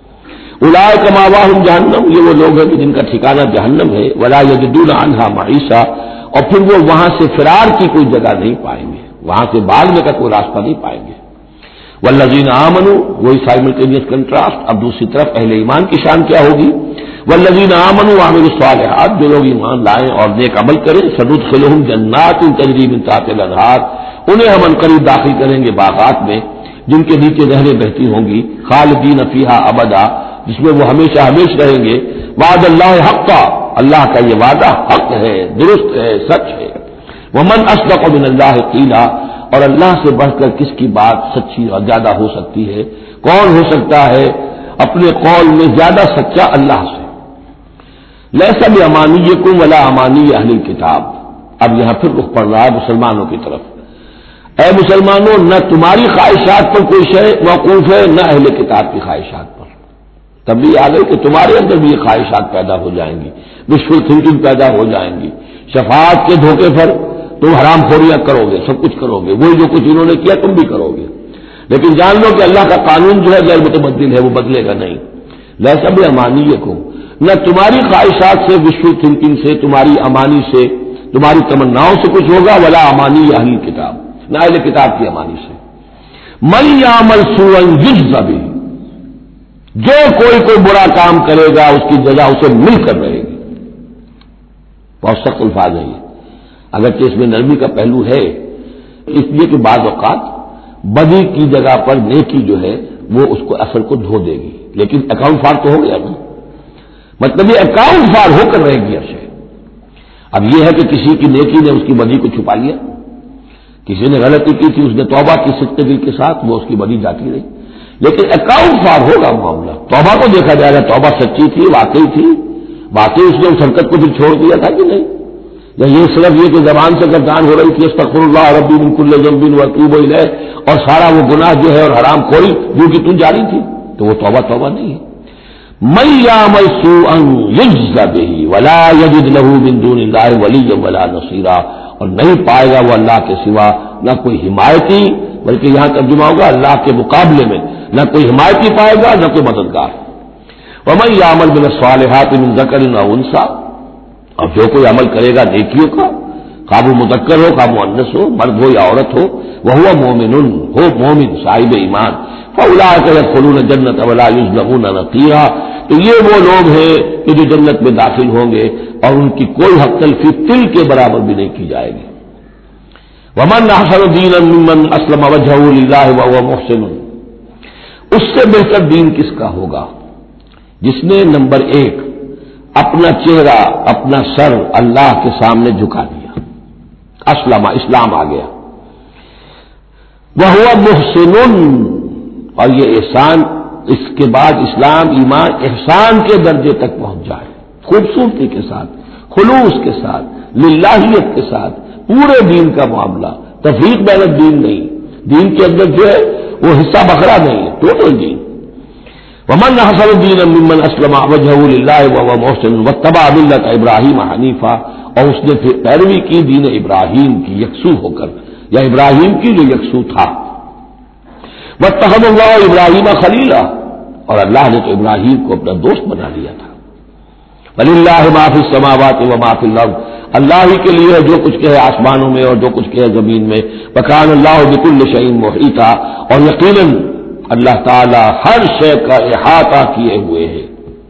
اولئک مأواہم جہنم، یہ وہ لوگ ہیں کہ جن کا ٹھکانہ جہنم ہے، ولا یجدون عنہا محیصا، اور پھر وہ وہاں سے فرار کی کوئی جگہ نہیں پائیں گے، وہاں سے بھاگنے کا کوئی راستہ نہیں پائیں گے۔ والذین آمنوا، وہی سائملٹینیس کنٹراسٹ، اب دوسری طرف اہل ایمان کی شان کیا ہوگی؟ والذین آمنوا وعملوا الصالحات، جو لوگ ایمان لائیں اور نیک عمل کریں، سندخلہم جنات تجری من تحتہا الانہار، انہیں ہم عنقریب داخل کریں گے باغات میں جن کے نیچے نہریں بہتی ہوں گی، خالدین فیہا ابدا، جس میں وہ ہمیشہ ہمیشہ رہیں گے۔ وعد اللہ حقا، اللہ کا یہ وعدہ حق ہے، درست ہے، سچ ہے۔ ومن اصدق من اللہ قیلا، اور اللہ سے بڑھ کر کس کی بات سچی اور زیادہ ہو سکتی ہے؟ کون ہو سکتا ہے اپنے قول میں زیادہ سچا اللہ سے؟ لیس بامانیکم ولا امانی اہل الکتاب، اب یہاں پھر رخ پڑ رہا ہے مسلمانوں کی طرف۔ اے مسلمانوں، نہ تمہاری خواہشات پر کوئی شے موقوف ہے، نہ اہل کتاب کی خواہشات پر۔ تبلیغ آ گئی کہ تمہارے اندر بھی یہ خواہشات پیدا ہو جائیں گی، وشفل تھنکنگ پیدا ہو جائیں گی، شفاعت کے دھوکے پر تم حرام خوریاں کرو گے، سب کچھ کرو گے، وہی جو کچھ انہوں نے کیا تم بھی کرو گے، لیکن جان لو کہ اللہ کا قانون جو ہے غیر متبدل ہے، وہ بدلے گا نہیں۔ لیس بامانیکم، نہ تمہاری خواہشات سے، وشفل تھنکنگ سے، تمہاری امانی سے، تمہاری تمناؤں سے کچھ ہوگا، ولا امانی اہل کتاب، نہ اہل کتاب کی امانی سے۔ من یعمل سوءا یجز بہ، جو کوئی کوئی برا کام کرے گا اس کی جزا اسے مل کر رہے گی۔ بہت سخت الفاظ ہے یہ، اگرچہ اس میں نرمی کا پہلو ہے، اس لیے کہ بعض اوقات بدی کی جگہ پر نیکی جو ہے وہ اس کو اثر کو دھو دے گی، لیکن اکاؤنٹ فار تو ہو گیا نا، مطلب یہ اکاؤنٹ فار ہو کر رہے گی ارشے۔ اب یہ ہے کہ کسی کی نیکی نے اس کی بدی کو چھپا لیا، کسی نے غلطی کی تھی، اس نے توبہ کی صدق دل کے ساتھ، وہ اس کی بدی جاتی رہی، لیکن اکاؤنٹ فار ہوگا معاملہ. توبہ کو دیکھا جائے گا توبہ سچی تھی, واقعی تھی, واقعی اس نے اس حرکت کو پھر چھوڑ دیا تھا کہ نہیں, یا یہ صرف یہ کہ زبان سے گردان ہو رہی تھی استغفر اللہ ربی من کل ذنب واتوب الیہ, اور سارا وہ گناہ جو ہے اور حرام خوری جو کہ تم جاری تھی, تو وہ توبہ توبہ نہیں ہے. من یعمل سوءا یجز بہ ولا یجد له من دون اللہ ولیا ولا نصیرا, اور نہیں پائے گا وہ اللہ کے سوا نہ کوئی حمایتی, بلکہ یہاں ترجمہ ہوگا اللہ کے مقابلے میں نہ کوئی حمایتی پائے گا نہ کوئی مددگار. ومن یعمل من الصالحات من ذکر او انثی, اور جو کوئی عمل کرے گا نیکیوں کا, خواہ وہ مذکر ہو خواہ مؤنث ہو, مرد ہو یا عورت ہو, وہو مومن ہو مومن صاحب ایمان, فاولئک یدخلون الجنۃ ولا یظلمون نقیرا, تو یہ وہ لوگ ہیں کہ جو جنت میں داخل ہوں گے اور ان کی کوئی حق تلفی تل کے برابر بھی نہیں کی جائے گی. ومن احسن دینا ممن اسلم وجهه للہ وهو محسن, اس سے بہتر دین کس کا ہوگا جس نے نمبر ایک اپنا چہرہ اپنا سر اللہ کے سامنے جھکا دیا, اسلم اسلام آ گیا, وہو محسن, اور یہ احسان اس کے بعد اسلام ایمان احسان کے درجے تک پہنچ جائے, خوبصورتی کے ساتھ, خلوص کے ساتھ, للہیت کے ساتھ, پورے دین کا معاملہ, تفریق بین الدین نہیں, دین کے اندر جو ہے وہ حصہ بکھرا نہیں ہے, ٹوٹل دین. ومن احسن دینا ممن اسلم وجهه للہ وهو محسن واتبع ملت ابراہیم حنیفا, اور اس نے پھر پیروی کی دین ابراہیم کی یکسو ہو کر, یا ابراہیم کی جو یکسو تھا. واتخذ اللہ ابراہیم خلیلا, اور اللہ نے تو ابراہیم کو اپنا دوست بنا لیا تھا. وللہ ما فی السماوات وما فی الارض, اللہ ہی کے لیے جو کچھ کہ ہے آسمانوں میں اور جو کچھ کہ ہے زمین میں. وکان اللہ بکل شیء محیطا, اور یقیناً اللہ تعالی ہر شے کا احاطہ کیے ہوئے ہے.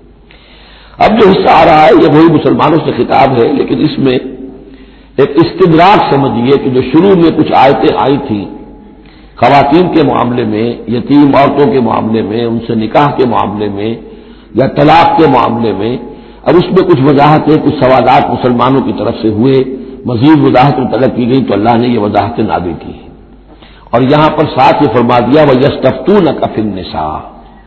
اب جو حصہ آ رہا ہے یہ وہی مسلمانوں سے خطاب ہے, لیکن اس میں ایک استدراک سمجھیے کہ جو شروع میں کچھ آیتیں آئی تھیں خواتین کے معاملے میں, یتیم عورتوں کے معاملے میں, ان سے نکاح کے معاملے میں یا طلاق کے معاملے میں, اب اس میں کچھ وضاحتیں کچھ سوالات مسلمانوں کی طرف سے ہوئے, مزید وضاحتیں طلب کی گئی تو اللہ نے یہ وضاحتیں نازل کی. اور یہاں پر ساتھ یہ فرما دیا وَيَسْتَفْتُونَكَ فِي النِّسَاءِ,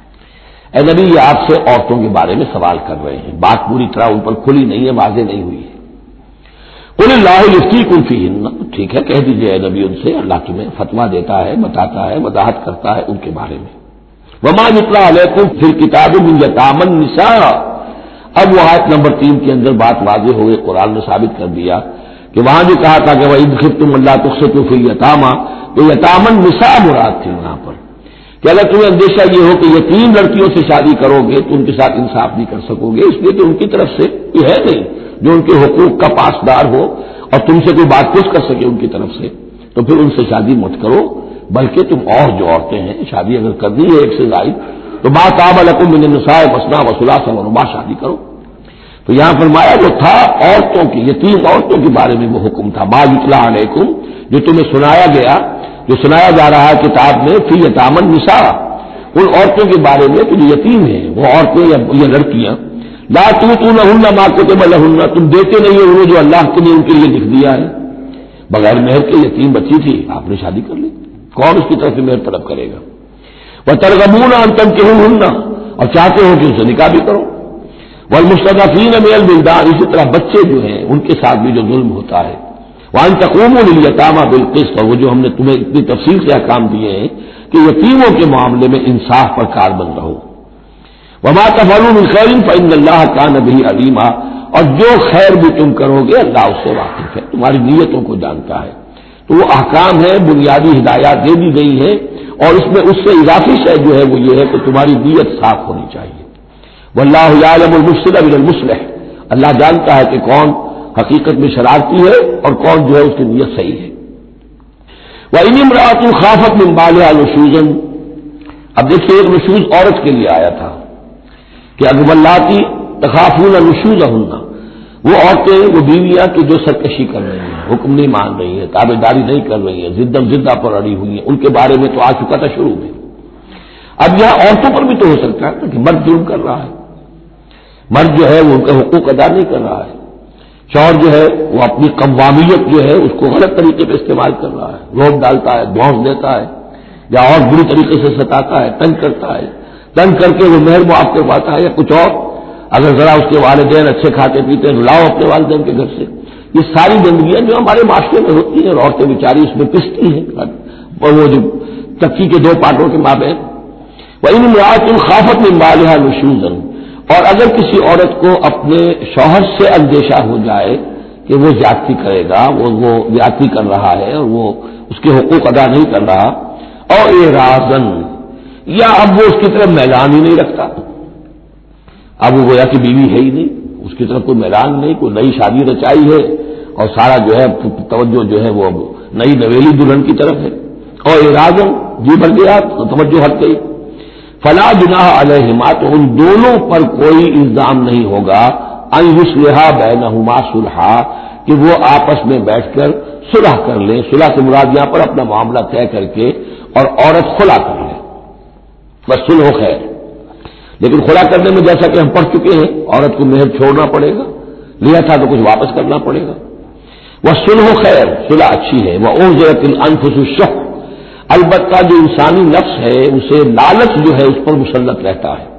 اے نبی یہ آپ سے عورتوں کے بارے میں سوال کر رہے ہیں, بات پوری طرح ان پر کھلی نہیں ہے, واضح نہیں ہوئی ہے. قُلِ اللَّهُ يُفْتِيكُمْ فِيهِنَّ, ٹھیک ہے کہہ دیجئے اے نبی ان سے اللہ تمہیں فتویٰ دیتا ہے, بتاتا ہے, وضاحت کرتا ہے ان کے بارے میں. وَمَا يُتْلَىٰ عَلَيْكُمْ فِي الْكِتَابِ مِن يَتَامَى النِّسَاءِ, اب وہ آیت نمبر تین کے اندر بات واضح ہو گئی, قرآن نے ثابت کر دیا کہ وہاں جو کہا تھا کہ وَإِذْ خِفْتُمْ أَلَّا تُقْسِطُوا فِي الْيَتَامَى, تو یتامى النساء مراد تھی وہاں پر, کہ اگر تمہیں اندیشہ یہ ہو کہ یتیم لڑکیوں سے شادی کرو گے تو ان کے ساتھ انصاف نہیں کر سکو گے, اس لیے کہ ان کی طرف سے یہ ہے نہیں جو ان کے حقوق کا پاسدار ہو اور تم سے کوئی بات پوچھ کر سکے ان کی طرف سے, تو پھر ان سے شادی مت کرو, بلکہ تم اور جو عورتیں ہیں شادی اگر کرنی ہے ایک سے زائد تو ما طاب لکم من النساء مثنی وثلاث ورباع, شادی کرو. تو یہاں فرمایا جو تھا عورتوں کی, یتیم عورتوں کے بارے میں وہ حکم تھا, ما یتلی علیکم, جو تمہیں سنایا گیا, جو سنایا جا رہا ہے کتاب میں, فی یتامى النساء, ان عورتوں کے بارے میں کہ جو یتیم ہیں, وہ عورتیں یا یہ لڑکیاں, لا تؤتونہن ما کتب لہن, تم دیتے نہیں ہو انہیں جو اللہ نے ان کے لیے لکھ دیا ہے. بغیر مہر کے یتیم بچی تھی, آپ نے شادی کر لی, کون اس کی طرف سے مہر طلب کرے گا. وترغبون ان تنکحوہن, اور چاہتے ہو کہ ان سے نکاح بھی کرو. والمستضعفین من الولدان, اسی طرح بچے جو ہیں ان کے ساتھ بھی جو ظلم ہوتا ہے. وان تقوموا للیتامى بالقسط, اور وہ جو ہم نے تمہیں اتنی تفصیل سے احکام دیے ہیں کہ یتیموں کے معاملے میں انصاف پر کاربند رہو. وما تفعلوا من خیر فإن اللہ کان بہ علیما, اور جو خیر بھی تم کرو گے اللہ اس سے واقف ہے, تمہاری نیتوں کو جانتا ہے. تو وہ احکام ہے, بنیادی ہدایات دے دی گئی ہیں, اور اس میں اس سے اضافی شے جو ہے وہ یہ ہے کہ تمہاری نیت صاف ہونی چاہیے. واللہ یعلم المفسد من المصلح, اللہ جانتا ہے کہ کون حقیقت میں شرارتی ہے اور کون جو ہے اس کی نیت صحیح ہے. وَإِنِ امْرَأَةٌ خَافَتْ مِنْ بَعْلِهَا نُشُوزًا, اب دیکھیے ایک نشوز عورت کے لیے آیا تھا کہ واللاتی تخافون نشوزہن, وہ عورتیں, وہ بیویاں کہ جو سرکشی کر رہی ہیں, حکم نہیں مان رہی ہیں, تابع داری نہیں کر رہی ہیں, زدم زدہ پر اڑی ہوئی ہیں, ان کے بارے میں تو آ چکا تھا شروع میں. اب یہاں عورتوں پر بھی تو ہو سکتا ہے کہ مرد ظلم کر رہا ہے, مرد جو ہے وہ ان کے حقوق ادا نہیں کر رہا ہے, شوہر جو ہے وہ اپنی قوامیت جو ہے اس کو غلط طریقے پہ استعمال کر رہا ہے, روک ڈالتا ہے, دھونس دیتا ہے, یا اور بری طریقے سے ستاتا ہے، تنگ کرتا ہے، تنگ کر کے وہ مہر معاف کرواتا ہے یا کچھ اور، اگر ذرا اس کے والدین اچھے کھاتے پیتے ہیں لاؤ اپنے والدین کے گھر سے، یہ ساری گندگیاں جو ہمارے معاشرے میں ہوتی ہیں اور عورتیں بیچاری اس میں پستی ہیں، اور وہ جو چکی کے دو پارٹوں کے مابین، وَإِنِ امْرَأَةٌ خَافَتْ مِنْ بَعْلِهَا نُشُوزًا، اور اگر کسی عورت کو اپنے شوہر سے اندیشہ ہو جائے کہ وہ زیادتی کرے گا، وہ وہ زیادتی کر رہا ہے اور وہ اس کے حقوق ادا نہیں کر رہا، اور اعراضاً، یا اب وہ اس کی طرف میلان ہی نہیں رکھتا، اب وہ گویا کہ بیوی ہے ہی نہیں، اس کی طرف کوئی میلان نہیں، کوئی نئی شادی رچائی ہے اور سارا جو ہے توجہ جو ہے وہ نئی نویلی دلہن کی طرف ہے، اور اعراضاً جی بھر گیا تو توجہ ہٹ گئی، فلا جناح علیہما، تو ان دونوں پر کوئی الزام نہیں ہوگا، ان یصلحا بینہما صلحا، کہ وہ آپس میں بیٹھ کر صلح کر لیں، صلح سے مراد یہاں پر اپنا معاملہ طے کر کے اور عورت خلا کر لے، بس صلح خیر۔ لیکن خلا کرنے میں جیسا کہ ہم پڑھ چکے ہیں عورت کو مہر چھوڑنا پڑے گا، لیا تھا تو کچھ واپس کرنا پڑے گا، وہ صلح خیر، صلح اچھی ہے، وہ احضرت الانفس الشح، البتہ جو انسانی نفس ہے اسے لالچ جو ہے اس پر مسلط رہتا ہے،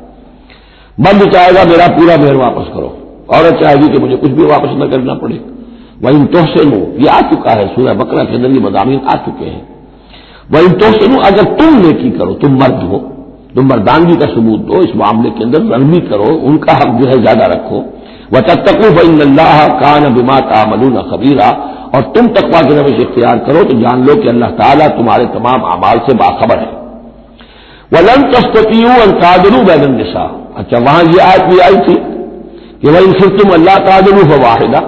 بند چاہے گا میرا پورا مہر واپس کرو، عورت چاہے گی کہ مجھے کچھ بھی واپس نہ کرنا پڑے، وَإِن تُحْسِنُوا، یہ آ چکا ہے سورہ بقرہ کے اندر، یہ مضامین آ چکے ہیں، وَإِن تُحْسِنُوا، اگر تم نیکی کرو، تم مرد ہو، تم مردانگی کا ثبوت دو اس معاملے کے اندر، نرمی کرو، ان کا حق جو ہے زیادہ رکھو، وَتَتَّقُوا فَإِنَّ اللَّهَ كَانَ بِمَا تَعْمَلُونَ خَبِيرًا، اور تم تقویٰ کی روش اختیار کرو تو جان لو کہ اللہ تعالیٰ تمہارے تمام اعمال سے باخبر ہے۔ وَلَن تَسْتَطِيعُوا أَن تَعْدِلُوا بَيْنَ النِّسَاءِ، اچھا وہاں یہ آیت بھی آئی تھی کہ وَإِن خِفْتُمْ أَلَّا تَعْدِلُوا فَوَاحِدَةً،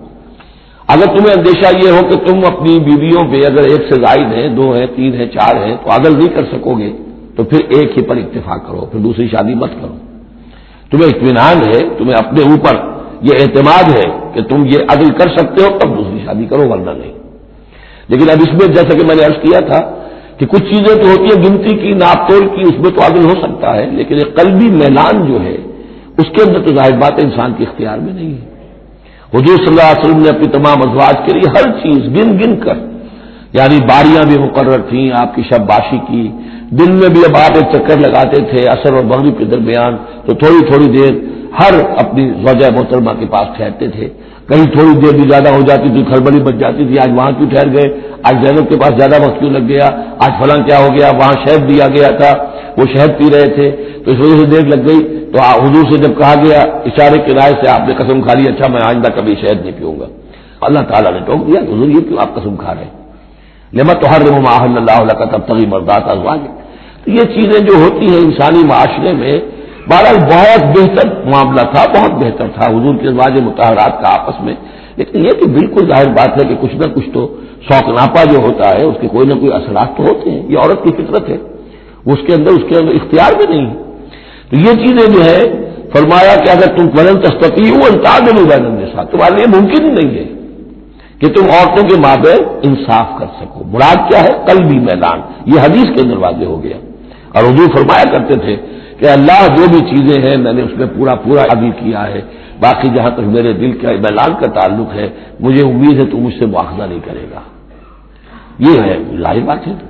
اگر تمہیں اندیشہ یہ ہو کہ تم اپنی بیویوں پہ اگر ایک سے زائد ہیں، دو ہیں، تین ہیں، چار ہیں، تو عدل نہیں کر سکو گے تو پھر ایک ہی پر اکتفا کرو، پھر دوسری شادی مت کرو، تمہیں اطمینان ہے، تمہیں اپنے اوپر یہ اعتماد ہے کہ تم یہ عدل کر سکتے ہو تب دوسری شادی کرو، ورنہ نہیں۔ لیکن اب اس میں جیسا کہ میں نے عرض کیا تھا کہ کچھ چیزیں تو ہوتی ہیں گنتی کی، ناپ تول کی، اس میں تو عدل ہو سکتا ہے، لیکن ایک قلبی میلان جو ہے اس کے اندر تو ظاہر بات ہے انسان کے اختیار میں نہیں ہے۔ حضور صلی اللہ علیہ وسلم نے اپنی تمام ازواج کے لیے ہر چیز گن گن کر، یعنی باریاں بھی مقرر تھیں آپ کی شب باشی کی، دن میں بھی اب آپ ایک چکر لگاتے تھے عصر اور مغرب کے درمیان تو تھوڑی تھوڑی دیر ہر اپنی زوجہ محترمہ کے پاس ٹھہرتے تھے، کہیں تھوڑی دیر بھی زیادہ ہو جاتی تھی کھڑبڑی بچ جاتی تھی، آج وہاں کیوں ٹھہر گئے، آج زینب کے پاس زیادہ وقت کیوں لگ گیا، آج فلاں کیا ہو گیا، وہاں شہد دیا گیا تھا وہ شہد پی رہے تھے تو اس وجہ سے دیر لگ گئی، تو حضور سے جب کہا گیا اشارے کے رائے سے آپ نے قسم کھا لی اچھا میں آئندہ کبھی شہد نہیں پیوں گا، اللہ تعالیٰ نے ٹوک دیا حضور یہ کیوں آپ قسم کھا رہے ہیں، لما تحرم ما احل اللہ لک تبتغی مرضات ازواجک۔ تو یہ چیزیں جو ہوتی ہیں انسانی معاشرے میں، بہرحال بہت بہتر معاملہ تھا، بہت بہتر تھا حضور کے ازواج مطہرات کا آپس میں، لیکن یہ کہ بالکل ظاہر بات ہے کہ کچھ نہ کچھ تو شوق ناپا جو ہوتا ہے اس کے کوئی نہ کوئی اثرات تو ہوتے ہیں، یہ عورت کی فطرت ہے، اس کے اندر اس کے اندر اختیار بھی نہیں ہے۔ تو یہ چیزیں جو ہے فرمایا کہ اگر تم ولن تستطیعوا ان تعدلوا بین النساء، تمہارے لیے ممکن ہی نہیں ہے کہ تم عورتوں کے مابین انصاف کر سکو، مراد کیا ہے قلبی میلان، یہ حدیث کے اندر واضح ہو گیا، اور حضور فرمایا کرتے تھے کہ اللہ جو بھی چیزیں ہیں میں نے اس میں پورا پورا عدل کیا ہے، باقی جہاں تک میرے دل کا میلان کا تعلق ہے مجھے امید ہے تو مجھ سے مواخذہ نہیں کرے گا، یہ ہے ظاہر بات ہے۔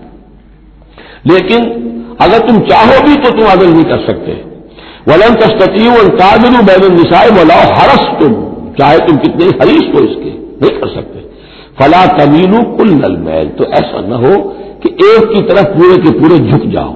لیکن اگر تم چاہو بھی تو تم عدل نہیں کر سکتے، ولن تستطیعوا ان تعدلوا بین النساء ولو حرصتم، چاہے تم کتنے حریص ہو اس کے نہیں کر سکتے، فلا تمینوا کل المیل، تو ایسا نہ ہو کہ ایک کی طرف پورے کے پورے جھک جاؤ،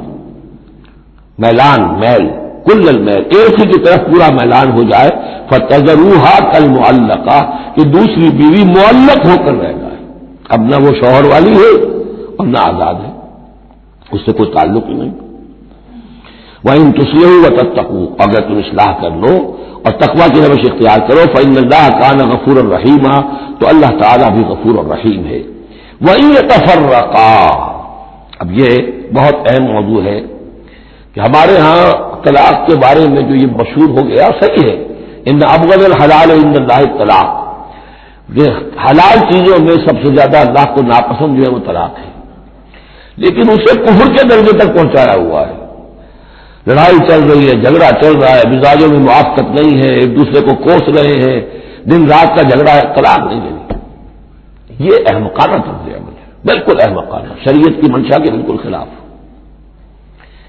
میلان میل کل المیل، ایک ہی کی طرف پورا میلان ہو جائے، فتذروها کالمعلقہ، کہ دوسری بیوی معلق ہو کر رہ جائے، اب نہ وہ شوہر والی ہے اور نہ آزاد ہے، اس سے کوئی تعلق ہی نہیں۔ وَإِن تُصْلِحُوا وَتَتَّقُوا، اگر تم اصلاح کر لو اور تقویٰ کی روش اختیار کرو، فَإِنَّ اللَّهَ كَانَ غَفُورًا رَحِيمًا، تو اللہ تعالیٰ بھی غفور الرحیم ہے۔ وَإِن يَتَفَرَّقَا، اب یہ بہت اہم موضوع ہے کہ ہمارے ہاں طلاق کے بارے میں جو یہ مشہور ہو گیا صحیح ہے، ان ابغض الحلال عند اللہ الطلاق، یہ حلال چیزوں میں سب سے زیادہ اللہ کو ناپسند جو ہے وہ طلاق ہے، لیکن اسے کفر کے درجے تک پہنچایا ہوا ہے، لڑائی چل رہی ہے، جھگڑا چل رہا ہے، مزاجوں میں موافقت نہیں ہے، ایک دوسرے کو کوس رہے ہیں، دن رات کا جھگڑا ہے، طلاق نہیں دینی، یہ احمقانہ طرز عمل ہے، بالکل احمقانہ، شریعت کی منشا کے بالکل خلاف۔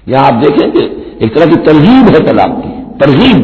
یہاں آپ دیکھیں کہ ایک طرح کی ترغیب ہے طلاق کی، ترغیب.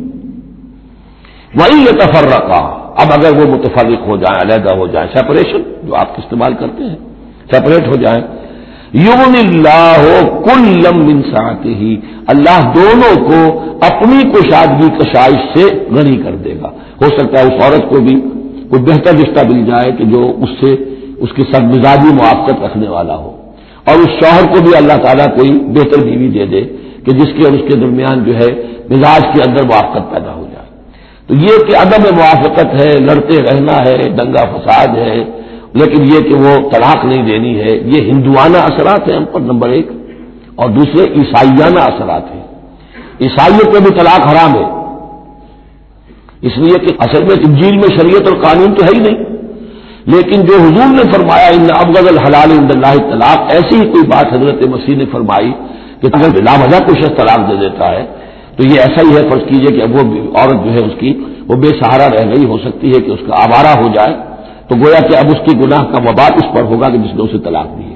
وہی یتفرقا، اب اگر وہ متفرق ہو جائیں، علیحدہ ہو جائیں، سیپریشن جو آپ استعمال کرتے ہیں، سیپریٹ ہو جائیں، یغنی اللہ کلا من سعتہ، اللہ دونوں کو اپنی کشادگی کشائش سے غنی کر دے گا. ہو سکتا ہے اس عورت کو بھی کوئی بہتر رشتہ مل جائے کہ جو اس سے اس کی سب مزاجی موافقت رکھنے والا ہو، اور اس شوہر کو بھی اللہ تعالیٰ کوئی بہتر بیوی دے دے کہ جس کے اور اس کے درمیان جو ہے مزاج کے اندر موافقت پیدا ہو جائے. تو یہ کہ عدم موافقت ہے، لڑتے رہنا ہے، دنگا فساد ہے، لیکن یہ کہ وہ طلاق نہیں دینی ہے، یہ ہندوانہ اثرات ہیں ہم پر نمبر ایک، اور دوسرے عیسائیانہ اثرات ہیں. عیسائیوں پہ بھی طلاق حرام ہے، اس لیے کہ اصل میں انجیل میں شریعت اور قانون تو ہے ہی نہیں، لیکن جو حضور نے فرمایا ان ابغض الحلال عند اللہ طلاق، ایسی ہی کوئی بات حضرت مسیح نے فرمائی کہ اگر بلا وجہ کوئی شخص طلاق دے دیتا ہے تو یہ ایسا ہی ہے، فرض کیجئے کہ اب وہ عورت جو ہے اس کی وہ بے سہارا رہ گئی، ہو سکتی ہے کہ اس کا آوارہ ہو جائے، تو گویا کہ اب اس کی گناہ کا وبال اس پر ہوگا کہ جس نے اسے طلاق دی ہے،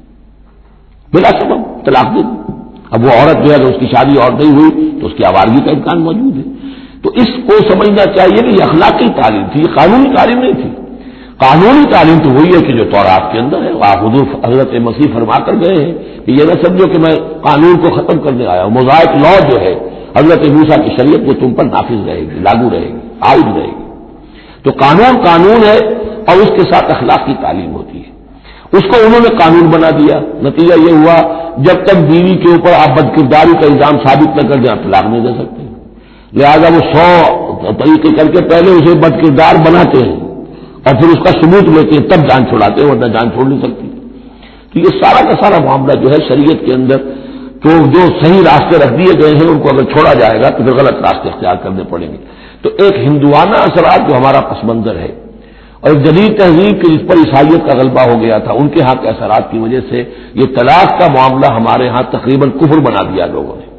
بلا سبب طلاق دے دی. اب وہ عورت جو ہے اگر اس کی شادی اور نہیں ہوئی تو اس کی آوارگی کا امکان موجود ہے. تو اس کو سمجھنا چاہیے کہ یہ اخلاقی تعلیم تھی، یہ قانونی تعلیم نہیں تھی. قانونی تعلیم تو وہی ہے کہ جو تورات کے اندر ہے. آپ حضور حضرت مسیح فرما کر گئے ہیں کہ یہ نہ سمجھو کہ میں قانون کو ختم کرنے آیا ہوں. موزائک لا جو ہے حضرت موسیٰ کی شریعت وہ تم پر نافذ رہے گی، لاگو رہے گی، عائد رہے گی. تو قانون قانون ہے اور اس کے ساتھ اخلاق کی تعلیم ہوتی ہے. اس کو انہوں نے قانون بنا دیا، نتیجہ یہ ہوا جب تک بیوی کے اوپر آپ بدکرداری کا الزام ثابت نہ کر دیں آپ طلاق نہیں دے سکتے. لہذا وہ سو طریقے کر کے پہلے اسے بدکردار بناتے ہیں اور پھر اس کا ثبوت لیتے ہیں، تب جان چھڑاتے ہیں، ورنہ جان چھوڑ نہیں سکتی. تو یہ سارا کا سارا معاملہ جو ہے شریعت کے اندر تو جو صحیح راستے رکھ دیے گئے ہیں ان کو اگر چھوڑا جائے گا تو پھر غلط راستے اختیار کرنے پڑیں گے. تو ایک ہندوانہ اثرات جو ہمارا پس منظر ہے اور ایک جدید تہذیب کے جس پر عیسائیت کا غلبہ ہو گیا تھا، ان کے ہاں کے اثرات کی وجہ سے یہ طلاق کا معاملہ ہمارے ہاں تقریباً کفر بنا دیا لوگوں نے.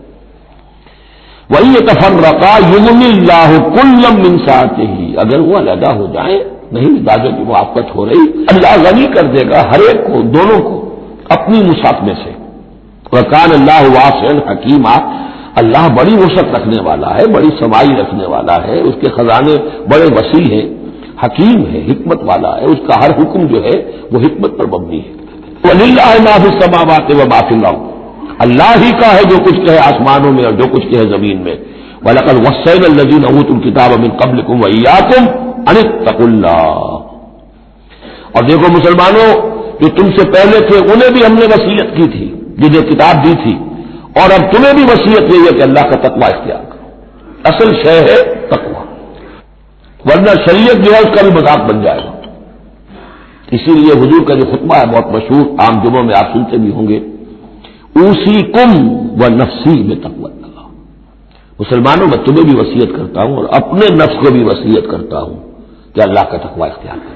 وہی یتفرقا یغنی اللہ کلا من سعتہ، اگر وہ علیحدہ ہو جائیں، نہیں مزاجوں کی موافقت ہو رہی، اللہ غنی کر دے گا ہر ایک کو، دونوں کو اپنی وسعت میں سے. وکان اللہ واسعا حکیما، اللہ بڑی وسعت رکھنے والا ہے، بڑی سمائی رکھنے والا ہے، اس کے خزانے بڑے وسیع ہیں، حکیم ہے، حکمت والا ہے، اس کا ہر حکم جو ہے وہ حکمت پر مبنی ہے. وَلِلَّهِ مَا فِي السَّمَاوَاتِ وَمَا فِي الْأَرْضِ، اللہ ہی کا ہے جو کچھ کہ ہے آسمانوں میں اور جو کچھ کہ ہے زمین میں. وَلَقَدْ وَصَّيْنَا الَّذِينَ أُوتُوا الْكِتَابَ مِن قَبْلِكُمْ وَإِيَّاكُمْ أَنِ اتَّقُوا اللَّهَ، اور دیکھو مسلمانوں جو تم سے پہلے تھے انہیں بھی ہم نے وصیت کی تھی، جنہیں کتاب دی تھی، اور اب تمہیں بھی وصیت یہی ہے کہ اللہ کا تقوی اختیار کرو. اصل شے ہے تقوی، ورنہ شریعت جو ہے اس کا بھی مذاق بن جائے گا. اسی لیے حضور کا جو خطبہ ہے بہت مشہور، عام جمعوں میں آپ سنتے بھی ہوں گے، اوصیکم و نفسی بتقوی اللہ، مسلمانوں میں تمہیں بھی وصیت کرتا ہوں اور اپنے نفس کو بھی وصیت کرتا ہوں کہ اللہ کا تقوی اختیار کریں.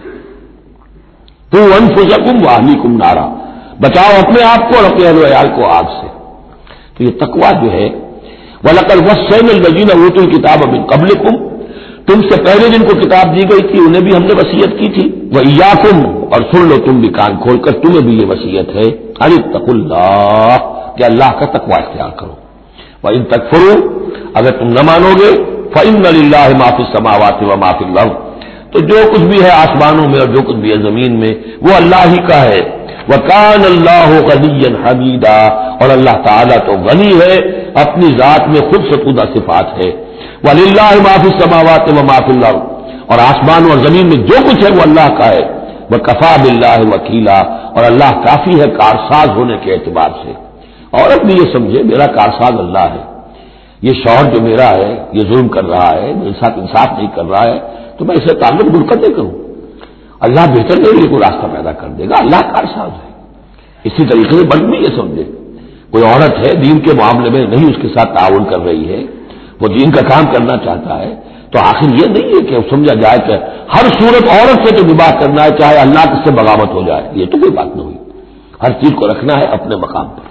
تو انفسکم و اہلیکم نارا، بچاؤ اپنے آپ کو اور اپنے اہل و عیال کو آگ سے. تو یہ تقوی جو ہے، وَلَقَدْ وَصَّيْنَا الَّذِينَ أُوتُوا الْكِتَابَ مِن قَبْلِكُمْ، تم سے پہلے جن کو کتاب دی گئی تھی انہیں بھی ہم نے وصیت کی تھی. وَإِيَّاكُمْ، اور سن لو تم بھی کان کھول کر، تمہیں بھی یہ وصیت ہے، أَنِ اتَّقُوا اللَّهَ، کہ اللہ کا تقوی اختیار کرو. وَإِن تَكْفُرُوا، اگر تم نہ مانو گے، فَإِنَّ لِلَّهِ مَا فِي السَّمَاوَاتِ وَمَا فِي الْأَرْضِ، تو جو کچھ بھی ہے آسمانوں میں اور جو کچھ بھی ہے زمین میں وہ اللہ ہی کا ہے. وَكَانَ اللَّهُ غَنِيًّا حَمِيدًا، اور اللہ تعالیٰ تو غنی ہے، اپنی ذات میں خود ستودہ صفات ہے. وَلِلَّهِ مَا فِي السَّمَاوَاتِ وَمَا فِي الْأَرْضِ، اور آسمانوں اور زمین میں جو کچھ ہے وہ اللہ کا ہے. وَكَفَى بِاللَّهِ وَكِيلًا، اور اللہ کافی ہے کارساز ہونے کے اعتبار سے. عورت بھی یہ سمجھے میرا کارساز اللہ ہے، یہ شوہر جو میرا ہے یہ ظلم کر رہا ہے، میرے ساتھ انصاف نہیں کر رہا ہے، تو میں اسے تعلق برکتیں کروں، اللہ بہتر میرے لیے کوئی راستہ پیدا کر دے گا، اللہ کارساز ہے. اسی طریقے سے مرد بھی یہ سمجھے کوئی عورت ہے دین کے معاملے میں نہیں اس کے ساتھ تعاون کر رہی ہے، وہ دین کا کام کرنا چاہتا ہے، تو آخر یہ نہیں ہے کہ سمجھا جائے کہ ہر صورت عورت سے تو نباہ کرنا ہے چاہے اللہ سے بغاوت ہو جائے، یہ تو کوئی بات نہیں ہوئی. ہر چیز کو رکھنا ہے اپنے مقام پر.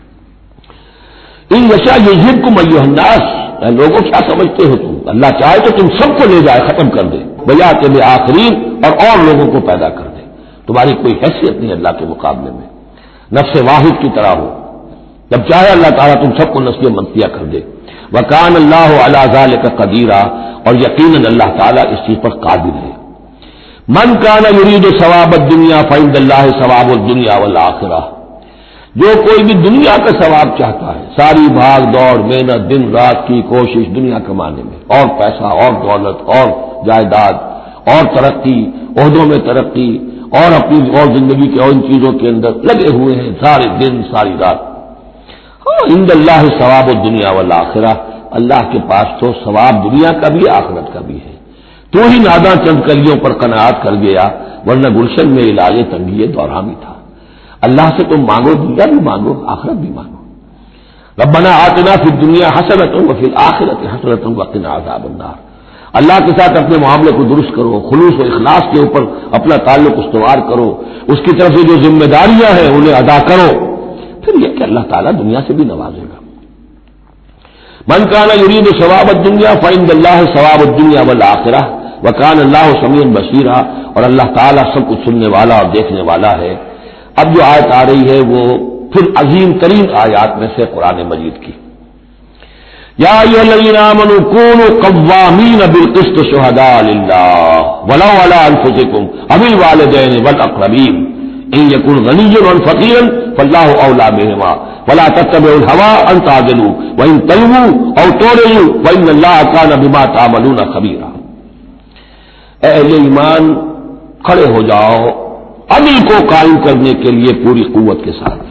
ان یشاء یذہبکم ایھا الناس، اے لوگوں کیا سمجھتے ہو تم، اللہ چاہے تو تم سب کو لے جائے، ختم کر دے، ویأتی بآخرین، اور اور لوگوں کو پیدا کر دے. تمہاری کوئی حیثیت نہیں اللہ کے مقابلے میں، نفس واحد کی طرح ہو. جب چاہے اللہ تعالیٰ تم سب کو نسل منتیا کر دے. وکان اللہ علی ذلک قدیرا، اور یقیناً اللہ تعالیٰ اس چیز پر قادر ہے. من کان یرید ثواب الدنیا فعند اللہ ثواب الدنیا والآخرہ، جو کوئی بھی دنیا کا ثواب چاہتا ہے، ساری بھاگ دوڑ محنت دن رات کی کوشش دنیا کمانے میں، اور پیسہ اور دولت اور جائیداد اور ترقی، عہدوں میں ترقی، اور اپنی اور زندگی کے اور ان چیزوں کے اندر لگے ہوئے ہیں سارے دن ساری رات. ہاں عند اللہ ثواب الدنیا والآخرہ، اللہ کے پاس تو ثواب دنیا کا بھی آخرت کا بھی ہے. تو ہی ناداں چند کلیوں پر قناعت کر گیا، ورنہ گلشن میں علاج تنگی دورہ بھی تھا. اللہ سے تم مانگو، دنیا بھی مانگو آخرت بھی مانگو. ربنا آتنا فی الدنیا حسنۃ وفی الآخرۃ حسنۃ وقنا عذاب النار. اللہ کے ساتھ اپنے معاملے کو درست کرو، خلوص و اخلاص کے اوپر اپنا تعلق استوار کرو، اس کی طرف سے جو ذمہ داریاں ہیں انہیں ادا کرو، پھر یہ کہ اللہ تعالیٰ دنیا سے بھی نوازے گا. من کان یرید ثواب الدنیا فعند اللہ ثواب الدنیا والآخرہ وکان اللہ سمیعا بصیرا، اور اللہ تعالیٰ سب کچھ سننے والا اور دیکھنے والا ہے. اب جو آیت آ رہی ہے وہ پھر عظیم ترین آیات میں سے قرآن مجید کی. یا ایھا الذین آمنوا کونوا قوامین بالقسط شہداء للہ ولو علی انفسکم او الوالدین والاقربین ان یکن غنیا او فقیرا فاللہ اولی بہما ولا تتبعوا الہوی ان تعدلوا وان تلووا او تعرضوا فان اللہ کان بما تعملون خبیرا. اے اہل ایمان کھڑے ہو جاؤ عدل کو قائم کرنے کے لیے پوری قوت کے ساتھ.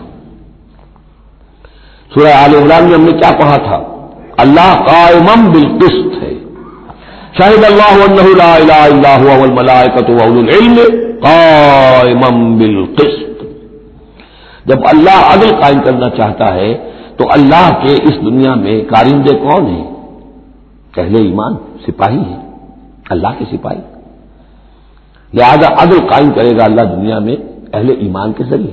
سورہ آل عمران میں ہم نے کیا پڑھا تھا؟ اللہ قائم بالقسط ہے. شاہد اللہ انہ لا الہ الا هو والملائکۃ واولو العلم قائما بالقسط. جب اللہ عدل قائم کرنا چاہتا ہے تو اللہ کے اس دنیا میں کارندے کون ہیں؟ اہل ایمان، سپاہی ہیں، اللہ کے سپاہی. لہذا عدل قائم کرے گا اللہ دنیا میں اہل ایمان کے ذریعے.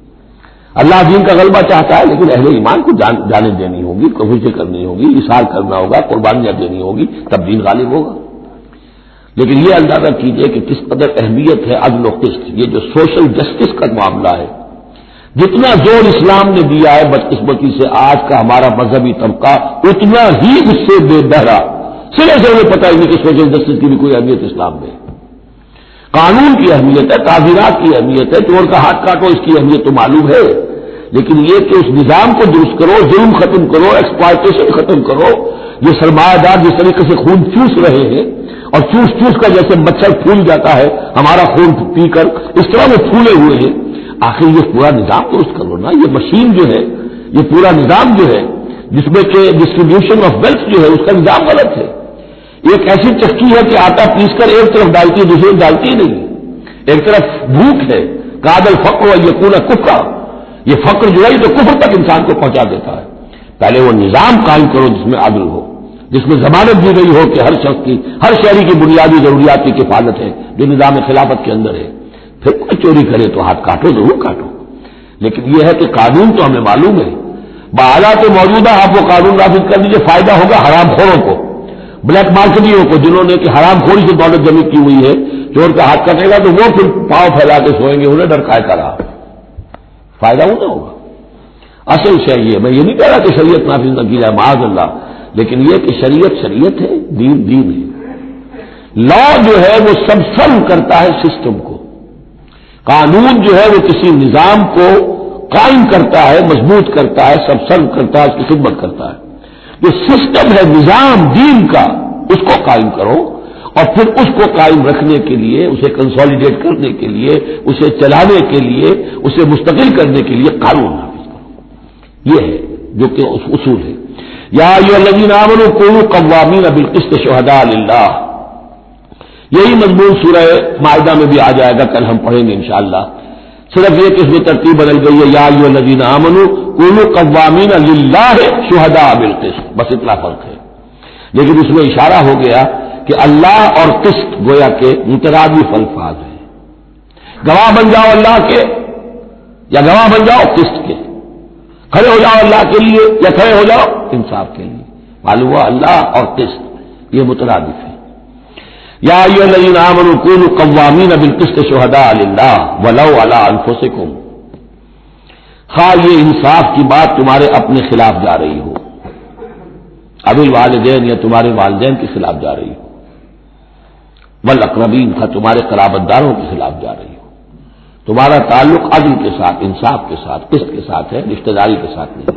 اللہ دین کا غلبہ چاہتا ہے لیکن اہل ایمان کو جان جانے دینی ہوگی، کوششیں کرنی ہوگی، اثار کرنا ہوگا، قربانیاں دینی ہوگی، تب دین غالب ہوگا. لیکن یہ اندازہ کیجئے کہ کس قدر اہمیت ہے عدل و قسط. یہ جو سوشل جسٹس کا معاملہ ہے، جتنا زور اسلام نے دیا ہے بدقسمتی سے آج کا ہمارا مذہبی طبقہ اتنا ہی اس سے بے بہرا، سرے سے انہیں پتہ ہی نہیں کہ سوشل جسٹس کی بھی کوئی اہمیت اسلام میں ہے. قانون کی اہمیت ہے، تعزیرات کی اہمیت ہے، چور کا ہاتھ کاٹو اس کی اہمیت تو معلوم ہے، لیکن یہ کہ اس نظام کو درست کرو، ظلم ختم کرو، ایکسپلائٹیشن ختم کرو. یہ سرمایہ دار جس طریقے سے خون چوس رہے ہیں اور چوس چوس کر جیسے مچھر پھول جاتا ہے ہمارا خون پی کر، اس طرح وہ پھولے ہوئے ہیں. آخر یہ پورا نظام درست کرو نا. یہ مشین جو ہے، یہ پورا نظام جو ہے جس میں کہ ڈسٹریبیوشن آف ویلتھ جو ہے اس کا نظام غلط ہے. ایک ایسی چکی ہے کہ آٹا پیس کر ایک طرف ڈالتی ہے دوسری ڈالتی نہیں. ایک طرف بھوک ہے، کاد الفقر و یکون کفرا. یہ فقر جو ہے یہ تو کفر تک انسان کو پہنچا دیتا ہے. پہلے وہ نظام قائم کرو جس میں عدل ہو، جس میں ضمانت دی گئی ہو کہ ہر شخص کی، ہر شہری کی بنیادی ضروریات کی کفالت ہے جو نظام خلافت کے اندر ہے. پھر کوئی چوری کرے تو ہاتھ کاٹو، ضرور کاٹو. لیکن یہ ہے کہ قانون تو ہمیں معلوم ہے، بحالات موجودہ آپ وہ قانون نافذ کر دیجیے، فائدہ ہوگا حرام خوروں کو، بلیک مارکیٹوں کو، جنہوں نے کہ حرام خوری سے دولت جمع کی ہوئی ہے. چور کا ہاتھ کٹے گا تو وہ پھر پاؤں پھیلا کے سوئیں گے، انہیں ڈر کائے کرا، فائدہ انہیں ہوگا. اصل شے یہ، میں یہ نہیں کہہ رہا کہ شریعت نافذ نہ کی جائے معاذ اللہ، لیکن یہ کہ شریعت شریعت ہے، دین دین ہے. لا جو ہے وہ سب سرو کرتا ہے سسٹم کو. قانون جو ہے وہ کسی نظام کو قائم کرتا ہے، مضبوط کرتا ہے، سب سرو کرتا ہے، اس کی خدمت کرتا ہے. جو سسٹم ہے نظام دین کا، اس کو قائم کرو، اور پھر اس کو قائم رکھنے کے لیے، اسے کنسالیڈیٹ کرنے کے لیے، اسے چلانے کے لیے، اسے مستقل کرنے کے لیے قانون نافذ کرو. یہ ہے جو کہ اصول ہے. یا ایھا الذین آمنوا کونوا قوامین بالقسط شہداء للہ. یہی مضمون سورہ مائدہ میں بھی آ جائے گا، کل ہم پڑھیں گے انشاءاللہ. صرف یہ کہ اس میں ترتیب بدل گئی ہے، یا ایھا الذین آمنوا کونوا قوامین للہ شہداء بالقسط، بس اتنا فرق ہے. لیکن اس میں اشارہ ہو گیا کہ اللہ اور قسط گویا کے مترادف الفاظ ہیں. گواہ بن جاؤ اللہ کے یا گواہ بن جاؤ قسط کے، کھڑے ہو جاؤ اللہ کے لیے یا کھڑے ہو جاؤ انصاف کے لیے. معلوم ہوا اللہ اور قسط یہ مترادف ہے. یا ایھا الذین آمنوا کونوا قوامین بالقسط شہداء للہ ولو علی انفسکم. خواہ یہ انصاف کی بات تمہارے اپنے خلاف جا رہی ہو، ابی الوالدین یا تمہارے والدین کے خلاف جا رہی ہو، والاقربین خواہ تمہارے قرابت داروں کے خلاف جا رہی ہو، تمہارا تعلق عدل کے ساتھ، انصاف کے ساتھ، قسط کے ساتھ ہے، رشتہ داری کے ساتھ نہیں ہے۔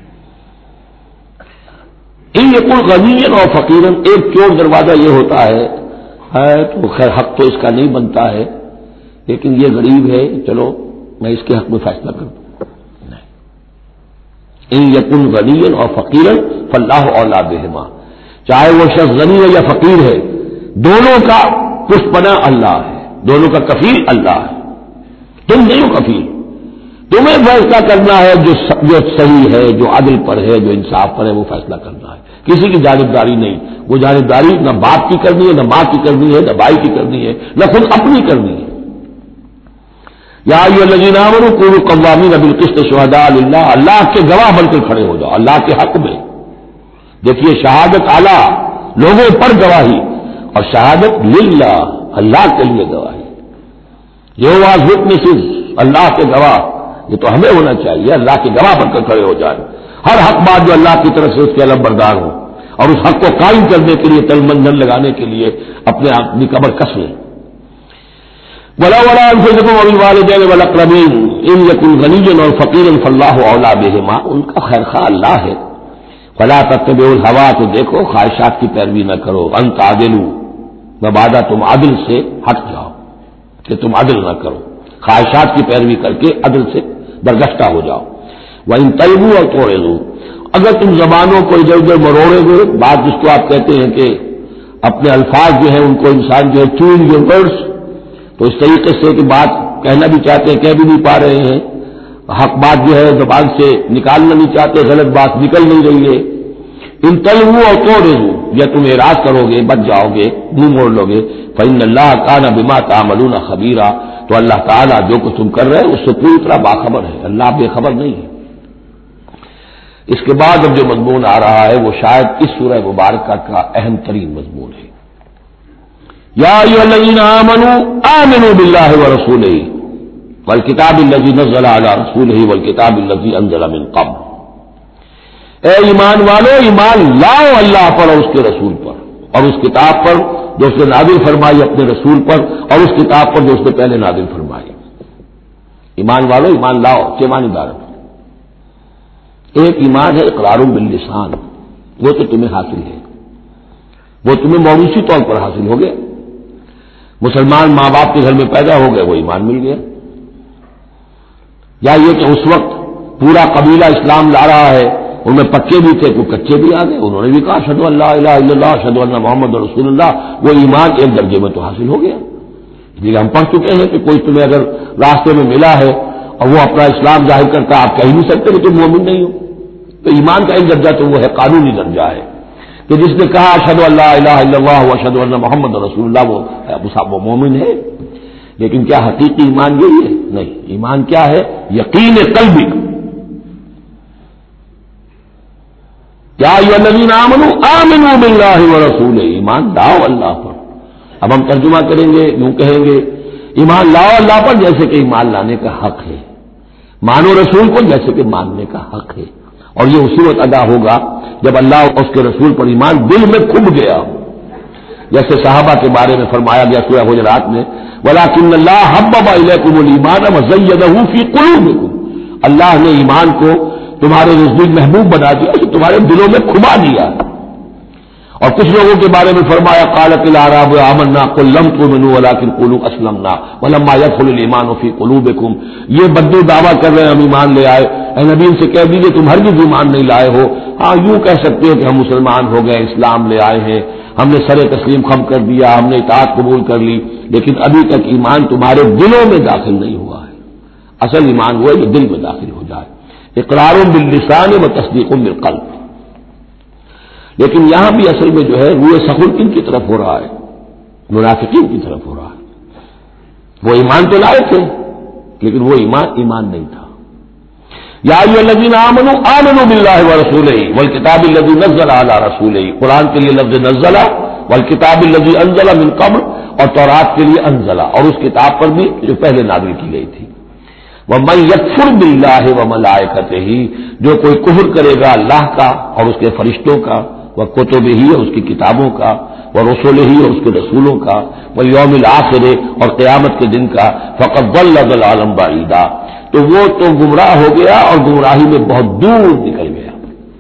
ان یکن غنیا اور فقیرن، ایک چور دروازہ یہ ہوتا ہے ہے تو خیر حق تو اس کا نہیں بنتا ہے، لیکن یہ غریب ہے، چلو میں اس کے حق میں فیصلہ کر دوں، نہیں۔ ان یکن غنیا اور فقیرن فاللہ اولی بہما، چاہے وہ شخص غنی ہے یا فقیر ہے، دونوں کا پشپنا اللہ ہے، دونوں کا کفیل اللہ ہے، تم نہیں ہو کفیل، تمہیں فیصلہ کرنا ہے جو جو صحیح ہے، جو عدل پر ہے، جو انصاف پر ہے، وہ فیصلہ کرنا ہے، کسی کی جانبداری نہیں۔ وہ جانبداری نہ باپ کی کرنی ہے، نہ ماں کی کرنی ہے، نہ بھائی کی کرنی ہے، نہ خود اپنی کرنی ہے۔ یا ایھا الذین آمنوا کونوا قوامین بالقسط شہداء للہ، اللہ کے گواہ بن کر کھڑے ہو جاؤ اللہ کے حق میں۔ دیکھیے شہادت اعلیٰ، لوگوں پر گواہی، اور شہادت للہ، اللہ کے لیے گواہی۔ یہوہ وٹنسز، اللہ کے گواہ، یہ تو ہمیں ہونا چاہیے، اللہ کے گواہ بن کر کھڑے ہو جائیں، ہر حق بات جو اللہ کی طرف سے اس کے علم بردار ہو، اور اس حق کو قائم کرنے کے لیے تن من دھن لگانے کے لیے اپنے اپنی کمر کس لیں۔ وَلَوْ عَلَىٰ أَنفُسِكُمْ وَبِالْوَالِدَيْنِ وَالْأَقْرَبِينَ إِن يَكُنْ غَنِيًّا أَوْ فَقِيرًا فَاللَّهُ أَوْلَىٰ بِهِمَا، ان کا خیر خواہ اللہ ہے۔ فَلَا تَتَّبِعُوا الْهَوَىٰ، تو دیکھو خواہشات کی پیروی نہ کرو، أَن تَعْدِلُوا، مبادا تم عدل سے ہٹ جاؤ کہ تم عدل نہ کرو، خواہشات کی پیروی کر کے عدل سے برگشتہ ہو جاؤ۔ وَإِن تَلْوُوا أَوْ تُعْرِضُوا، اگر تم زبانوں کو ادھر ادھر مروڑے گے، بات جس کو آپ کہتے ہیں کہ اپنے الفاظ جو ہیں ان کو انسان جو ہے چون یور ورڈز، تو اس طریقے سے کہ بات کہنا بھی چاہتے ہیں کہہ بھی نہیں پا رہے ہیں، حق بات جو ہے زبان سے نکالنا نہیں چاہتے، غلط بات نکل نہیں رہی ہے۔ ان تلووا اور تعرضوا، یا تم اعراض کرو گے، بچ جاؤ گے، منہ موڑ لو گے، فإن اللہ کان بما تعملون خبیرا، تو اللہ تعالیٰ جو کچھ تم کر رہے ہیں اس سے پوری طرح باخبر ہے، اللہ بے خبر نہیں ہے۔ اس کے بعد اب جو مضمون آ رہا ہے وہ شاید اس سورہ مبارکہ کا اہم ترین مضمون ہے۔ یا ایھا الذین آمنوا آمنوا باللہ ورسولہ والکتاب الذی نزل علی رسولہ والکتاب الذی انزل من قبل، اے ایمان والو، ایمان لاؤ اللہ پر اور اس کے رسول پر، اور اس کتاب پر جو اس نے نازل فرمائی اپنے رسول پر، اور اس کتاب پر جو اس نے پہلے نازل فرمائی۔ ایمان والو، ایمان لاؤ، چھ معنی دار۔ ایک ایمان ہے اقرار باللسان، وہ تو تمہیں حاصل ہے، وہ تمہیں موروثی طور پر حاصل ہو گیا، مسلمان ماں باپ کے گھر میں پیدا ہو گئے، وہ ایمان مل گیا۔ یا یہ کہ اس وقت پورا قبیلہ اسلام لا رہا ہے، ان میں پکے بھی تھے، کوئی کچے بھی آ گئے، انہوں نے بھی کہا اشہد ان لا الہ الا اللہ اشہد ان محمد رسول اللہ، وہ ایمان ایک درجے میں تو حاصل ہو گیا۔ جی ہم پڑھ چکے ہیں کہ کوئی تمہیں اگر راستے میں ملا ہے اور وہ اپنا اسلام ظاہر کرتا، آپ کہہ نہیں سکتے کہ تم مومن نہیں ہو، تو ایمان کا ایک درجہ تو وہ ہے، قانونی درجہ ہے کہ جس نے کہا اشہد ان لا الہ الا اللہ واشہد ان محمد رسول اللہ، وہ وہ مومن ہے۔ لیکن کیا حقیقی ایمان یہی ہے؟ نہیں، ایمان کیا ہے؟ یقین قلبی۔ یا ایھا الذین آمنوا آمنوا باللہ ورسولہ، ایمان لاؤ اللہ پر۔ اب ہم ترجمہ کریں گے، یوں کہیں گے ایمان لاؤ اللہ پر جیسے کہ ایمان لانے کا حق ہے، مانو رسول کو جیسے کہ ماننے کا حق ہے، اور یہ اسی وقت ادا ہوگا جب اللہ اور اس کے رسول پر ایمان دل میں کھب گیا، جیسے صحابہ کے بارے میں فرمایا گیا سورہ حجرات میں وَلَٰكِنَّ اللَّهَ حَبَّبَ إِلَيْكُمُ الْإِيمَانَ وَزَيَّنَهُ فِي قُلُوبِكُمْ، اللہ نے ایمان کو تمہارے نزدیک محبوب بنا دیا، اسے تمہارے دلوں میں کھبا دیا۔ اور کچھ لوگوں کے بارے میں فرمایا قالت الاعراب آمنا قل لم تؤمنوا ولكن قولوا اسلمنا ولما يدخل الايمان في قلوبكم، یہ بدو دعویٰ کر رہے ہیں ہم ایمان لے آئے، اے نبی ان سے کہہ دیجیے تم ہرگز ایمان نہیں لائے ہو، ہاں یوں کہہ سکتے ہو کہ ہم مسلمان ہو گئے، اسلام لے آئے ہیں، ہم نے سر تسلیم خم کر دیا، ہم نے اطاعت قبول کر لی، لیکن ابھی تک ایمان تمہارے دلوں میں داخل نہیں ہوا ہے۔ اصل ایمان وہ ہے جو دل میں داخل ہو جائے، اقرار باللسان و تصدیق بالقلب۔ لیکن یہاں بھی اصل میں جو ہے روئے سخن کن کی طرف ہو رہا ہے؟ منافقین کی طرف ہو رہا ہے۔ وہ ایمان تو لائے تھے لیکن وہ ایمان ایمان نہیں تھا۔ یا ایھا الذین آمنوا آمنوا باللہ ورسولہ والکتاب الذی نزل علی رسولہ، قرآن کے لیے لفظ نزل، والکتاب الذی انزل من قبل، اور تورات کے لیے انزل، اور اس کتاب پر بھی جو پہلے نازل کی گئی تھی۔ وَمَن يَكْفُرْ بِاللَّهِ وَمَلَائِكَتِهِ، جو کوئی کفر کرے گا اللہ کا اور اس کے فرشتوں کا، وَكُتُبِهِ اور اس کی کتابوں کا، وَرُسُلِهِ اور اس کے رسولوں کا، وَالْيَوْمِ الْآخِرِ اور قیامت کے دن کا، فَقَدْ ضَلَّ ضَلَالًا بَعِيدًا، تو وہ تو گمراہ ہو گیا اور گمراہی میں بہت دور نکل گیا۔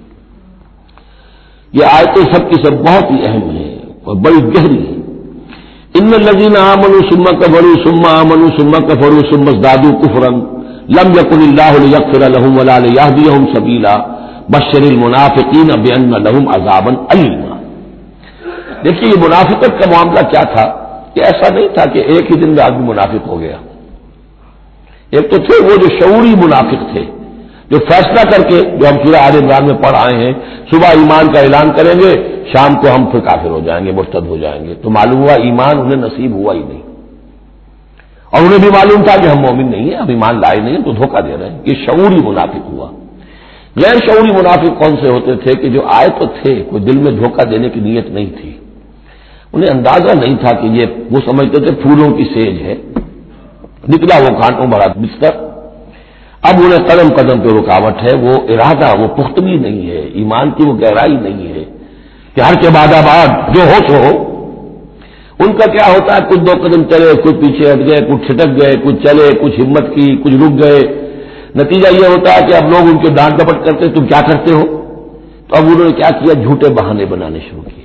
یہ آیتیں سب کی سب بہت ہی اہم ہیں اور بڑی گہری ہیں۔ ان الذین آمنوا ثم کفروا ثم آمنوا ثم کفروا ثم ازدادوا کفرا لم یکن اللہ لیغفر لهم ولا لیہدیہم سبیلا بشر المنافقین بان لهم عذابا الیما۔ دیکھیے یہ منافقت کا معاملہ کیا تھا کہ ایسا نہیں تھا کہ ایک ہی دن میں آدمی منافق ہو گیا۔ ایک تو تھے وہ جو شعوری منافق تھے، جو فیصلہ کر کے، جو ہم سورہ آل عمران میں پڑھ آئے ہیں، صبح ایمان کا اعلان کریں گے، شام کو ہم پھر کافر ہو جائیں گے، مرتد ہو جائیں گے، تو معلوم ہوا ایمان انہیں نصیب ہوا ہی نہیں، اور انہیں بھی معلوم تھا کہ ہم مومن نہیں ہیں، ہم ایمان لائے نہیں ہیں، تو دھوکہ دے رہے ہیں۔ یہ شعوری منافق ہوا۔ غیر شعوری منافق کون سے ہوتے تھے کہ جو آئے تو تھے، کوئی دل میں دھوکہ دینے کی نیت نہیں تھی، انہیں اندازہ نہیں تھا کہ یہ، وہ سمجھتے تھے پھولوں کی سیج ہے، نکلا وہ کانٹوں بھرا بستر۔ اب انہیں قدم قدم پہ رکاوٹ ہے، وہ ارادہ، وہ پختگی نہیں ہے، ایمان کی وہ گہرائی نہیں ہے کہ ہر کے بعد آباد جو ہو سو ہو۔ ان کا کیا ہوتا ہے، کچھ دو قدم چلے، کچھ پیچھے ہٹ گئے، کچھ چھٹک گئے، کچھ چلے، کچھ ہمت کی، کچھ رک گئے۔ نتیجہ یہ ہوتا ہے کہ اب لوگ ان کے ڈانٹ ڈپٹ کرتے، تم کیا کرتے ہو؟ تو اب انہوں نے کیا کیا، جھوٹے بہانے بنانے شروع کیے،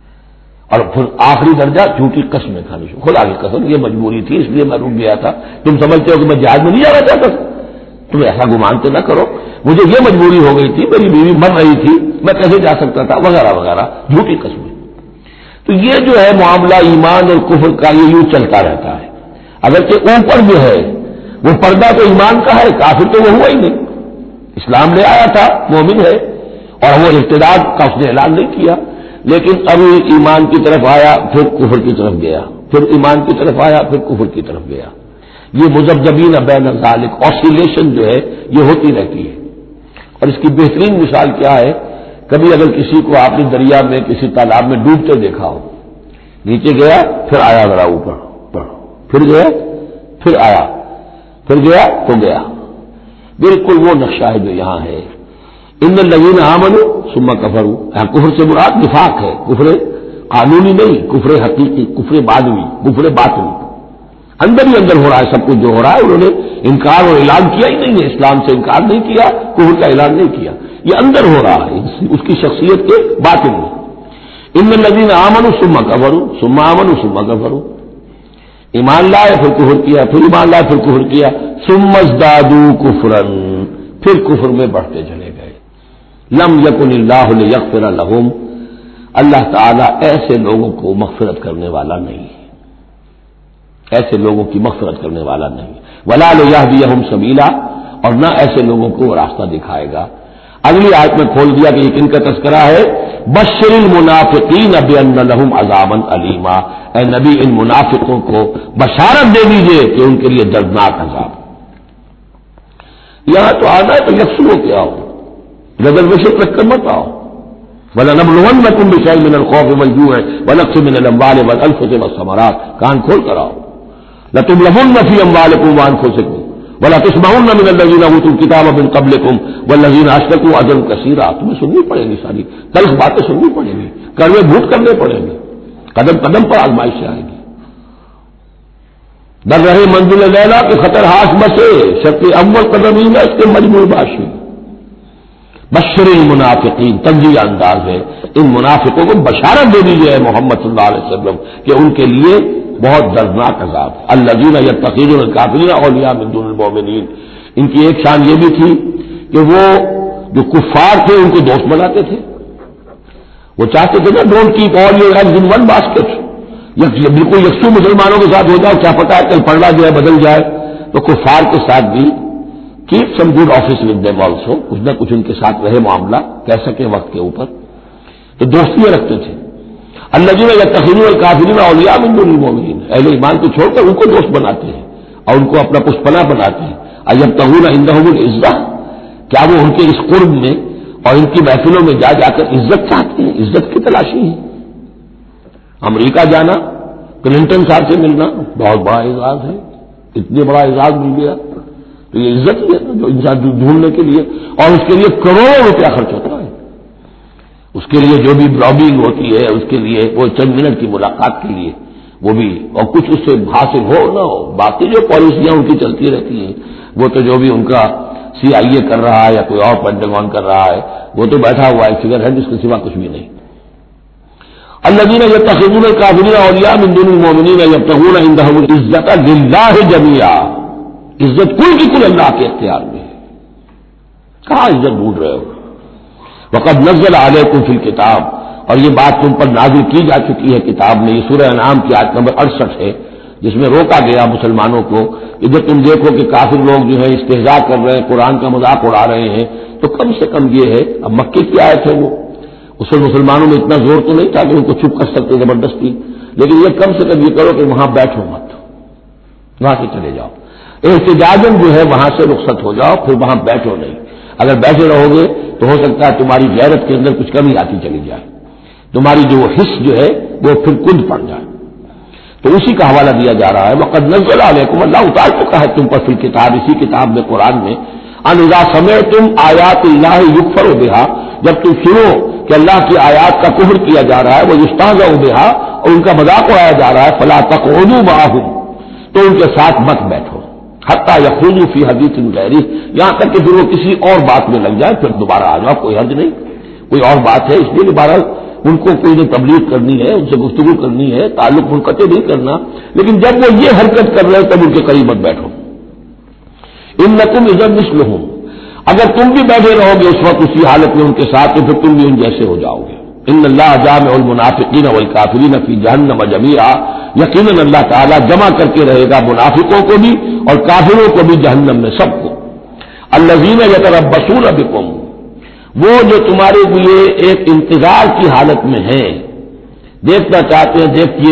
اور پھر آخری درجہ جھوٹی قسمیں کھانی شروع۔ خدا کی قسم یہ مجبوری تھی، اس لیے میں رک گیا تھا، تم سمجھتے ہو کہ میں جہاد میں نہیں جانا چاہتا تھا، تم ایسا گمان تو نہ کرو، مجھے یہ مجبوری ہو گئی تھی، میری بیوی مر رہی تھی، میں کیسے جا سکتا تھا، وغیرہ وغیرہ، جھوٹی قسمیں۔ تو یہ جو ہے معاملہ ایمان اور کفر کا، یہ یوں چلتا رہتا ہے۔ اگرچہ اوپر جو ہے وہ پردہ تو ایمان کا ہے، کافر تو وہ ہوا ہی نہیں، اسلام لے آیا تھا، مومن ہے، اور وہ ارتداد کا اس نے اعلان نہیں کیا، لیکن اب ایمان کی طرف آیا، پھر کفر کی طرف گیا، پھر ایمان کی طرف آیا، پھر کفر کی طرف گیا۔ یہ مذبذبین بین ذالک، آسیلیشن جو ہے یہ ہوتی رہتی ہے۔ اور اس کی بہترین مثال کیا ہے، کبھی اگر کسی کو آپ نے دریا میں، کسی تالاب میں ڈوبتے دیکھا ہو، نیچے گیا پھر آیا ذرا اوپر، پھر گیا پھر آیا، پھر گیا تو گیا، بالکل وہ نقشہ ہے جو یہاں ہے۔ ان الذین آمنوا ثم کفروا، یہاں کفر سے مراد نفاق ہے، کفر قانونی نہیں، کفر حقیقی، کفر بعدوی، کفر باطنی، اندر ہی اندر ہو رہا ہے سب کچھ جو ہو رہا ہے۔ انہوں نے انکار اور اعلان کیا ہی نہیں ہے، اسلام سے انکار نہیں کیا، کفر کا اعلان نہیں کیا، یہ اندر ہو رہا ہے اس کی شخصیت کے باطن میں۔ ان الذین آمنوا ثم کفروا ثم آمنوا ثم کفروا، ایمان لائے پھر کفر کیا، پھر ایمان لائے پھر کفر کیا، ثم ازدادوا کفرا، پھر کفر میں بڑھتے چلے گئے۔ لم یکن اللہ لیغفر لهم، اللہ تعالیٰ ایسے لوگوں کو مغفرت کرنے والا نہیں ہے، ایسے لوگوں کی مغفرت کرنے والا نہیں، ولا لیہدیہم سبیلا، اور نہ ایسے لوگوں کو راستہ دکھائے گا۔ اگلی آیت میں کھول دیا کہ یہ کن کا تذکرہ ہے، بشر المنافقین بان لهم عذابا الیما، اے نبی ان منافقوں کو بشارت دے دیجئے کہ ان کے لیے دردناک عذاب۔ یہاں تو آنا ہے تو یکسو ہو کے آؤ، ریزرویشن رکھ کر مت آؤ۔ وَلَنَبْلُوَنَّكُمْ بِشَيْءٍ مِّنَ الْخَوْفِ وَالْجُوعِ وَنَقْصٍ مِّنَ الْأَمْوَالِ وَالْأَنفُسِ وَالثَّمَرَاتِ، کان کھول کر آؤ۔ لَتُبْلَوُنَّ فِي أَمْوَالِكُمْ وَأَنفُسِكُمْ وَلَتُسْمَعُنَّ مِنَ الَّذِينَ أُوتُوا الْكِتَابَ مِن قَبْلِكُمْ وَالَّذِينَ أَشْرَكُوا أَجْرًا كَثِيرًا، تمہیں سننی پڑے گی، ساری تلخ باتیں سننی پڑیں گی، کڑوے بھوت کرنے پڑیں گے، قدم قدم پر آزمائشیں آئیں گی۔ در رہے منزل لیلا کے خطر ہاش بسے، شرط اول قدم ہی نہ اس کے مجموع باشی۔ بشر المنافقین، تنزیہ انداز ہے، ان منافقوں کو بشارت دے دیجیے محمد صلی اللہ علیہ وسلم کہ ان کے لیے بہت دردناک عذاب۔ الذین یتخذون الکافرین اولیاء من دون المؤمنین، ان کی ایک شان یہ بھی تھی کہ وہ جو کفار تھے ان کو دوست بناتے تھے، وہ چاہتے تھے نا don't keep all your eggs in one basket, بالکل یکسو مسلمانوں کے ساتھ ہو جاؤ، کیا پتا ہے کل پڑھنا جو ہے بدل جائے، تو کفار کے ساتھ بھی keep some good office with them also, کچھ نہ کچھ ان کے ساتھ رہے معاملہ، کہہ سکے وقت کے اوپر، تو دوستیاں رکھتے تھے۔ الذین یتخذون الکافرین اولیاء من دون المؤمنین، اہل ایمان کو چھوڑ کر ان کو دوست بناتے ہیں اور ان کو اپنا پشپنا بناتے ہیں۔ ایبتغون عندهم العزہ، کیا وہ ان کے اس قرب میں اور ان کی محفلوں میں جا جا کر عزت چاہتے ہیں، عزت کی تلاشی ہے۔ امریکہ جانا، کلنٹن صاحب سے ملنا بہت بڑا اعزاز ہے، اتنے بڑا اعزاز مل گیا تو یہ عزت ہی ہے جو انسان ڈھونڈنے کے لیے، اور اس کے لیے کروڑوں روپیہ خرچ ہوتا ہے، اس کے لیے جو بھی برابنگ ہوتی ہے، اس کے لیے وہ چند منٹ کی ملاقات کے لیے وہ بھی، اور کچھ اس سے حاصل ہو نہ ہو، باقی جو پالیسیاں ان کی چلتی رہتی ہیں وہ تو جو بھی ان کا سی آئی اے کر رہا ہے یا کوئی اور پینٹاگون کر رہا ہے وہ تو بیٹھا ہوا ہے فگر ہے جس کے سوا کچھ بھی نہیں۔ الذین یتخذون الکافرین اولیاء من دون المؤمنین یبتغون عندهم العزۃ للہ جمیعا، عزت کل کی کل اللہ کے اختیار میں ہے، کہاں عزت ڈھونڈ رہے ہو؟ وقد نزل علیکم فی الکتاب، اور یہ بات تم پر نازل کی جا چکی ہے کتاب میں، یہ سورہ انعام کی آیت نمبر اڑسٹھ ہے جس میں روکا گیا مسلمانوں کو کہ جب تم دیکھو کہ کافر لوگ جو ہے استہزاء کر رہے ہیں، قرآن کا مذاق اڑا رہے ہیں، تو کم سے کم یہ ہے، اب مکے کی آیت ہے وہ، اس وقت مسلمانوں میں اتنا زور تو نہیں تھا کہ ان کو چپ کر سکتے زبردستی، لیکن یہ کم سے کم یہ کرو کہ وہاں بیٹھو مت، وہاں سے چلے جاؤ، احتجاجاً جو ہے وہاں سے رخصت ہو جاؤ، پھر وہاں بیٹھو نہیں، اگر بیٹھے رہو گے تو ہو سکتا ہے تمہاری غیرت کے اندر کچھ کمی آتی چلی جائے، تمہاری جو حص جو ہے وہ پھر کند پڑ جائے۔ تو اسی کا حوالہ دیا جا رہا ہے، وقد نزل علیکم، اللہ اتار چکا ہے تم پر فی الکتاب، اسی کتاب میں قرآن میں، ان اذا سمعتم آیات اللہ یکفر بہا، جب تم سنو کہ اللہ کی آیات کا کفر کیا جا رہا ہے، وہ یستہزأ بہا، اور ان کا مذاق اڑایا جا رہا ہے، فلا تقعدوا معهم، تو ان کے ساتھ مت بیٹھو، حتی یخوضوا فی حدیث غیرہ، یہاں تک کہ پھر وہ کسی اور بات میں لگ جائے، پھر دوبارہ آ جاؤ، کوئی حرج نہیں، کوئی اور بات ہے اس لیے دوبارہ ان کو کوئی نے تبلیغ کرنی ہے، ان سے گفتگو کرنی ہے، تعلق منقطع نہیں کرنا، لیکن جب وہ یہ حرکت کر رہے تب ان کے قریب مت بیٹھو۔ انکم اذا مثلہم، اگر تم بھی بیٹھے رہو گے اس وقت اسی حالت میں ان کے ساتھ تو پھر تم بھی ان جیسے ہو جاؤ گے۔ ان اللہ جامع المنافقین والکافرین فی جہنم جمیعا، یقیناً اللہ تعالیٰ جمع کر کے رہے گا منافقوں کو بھی اور کافروں کو بھی جہنم میں، سب کو۔ الذین یتربصون بکم، وہ جو تمہارے لیے ایک انتظار کی حالت میں ہیں، دیکھنا چاہتے ہیں، دیکھیے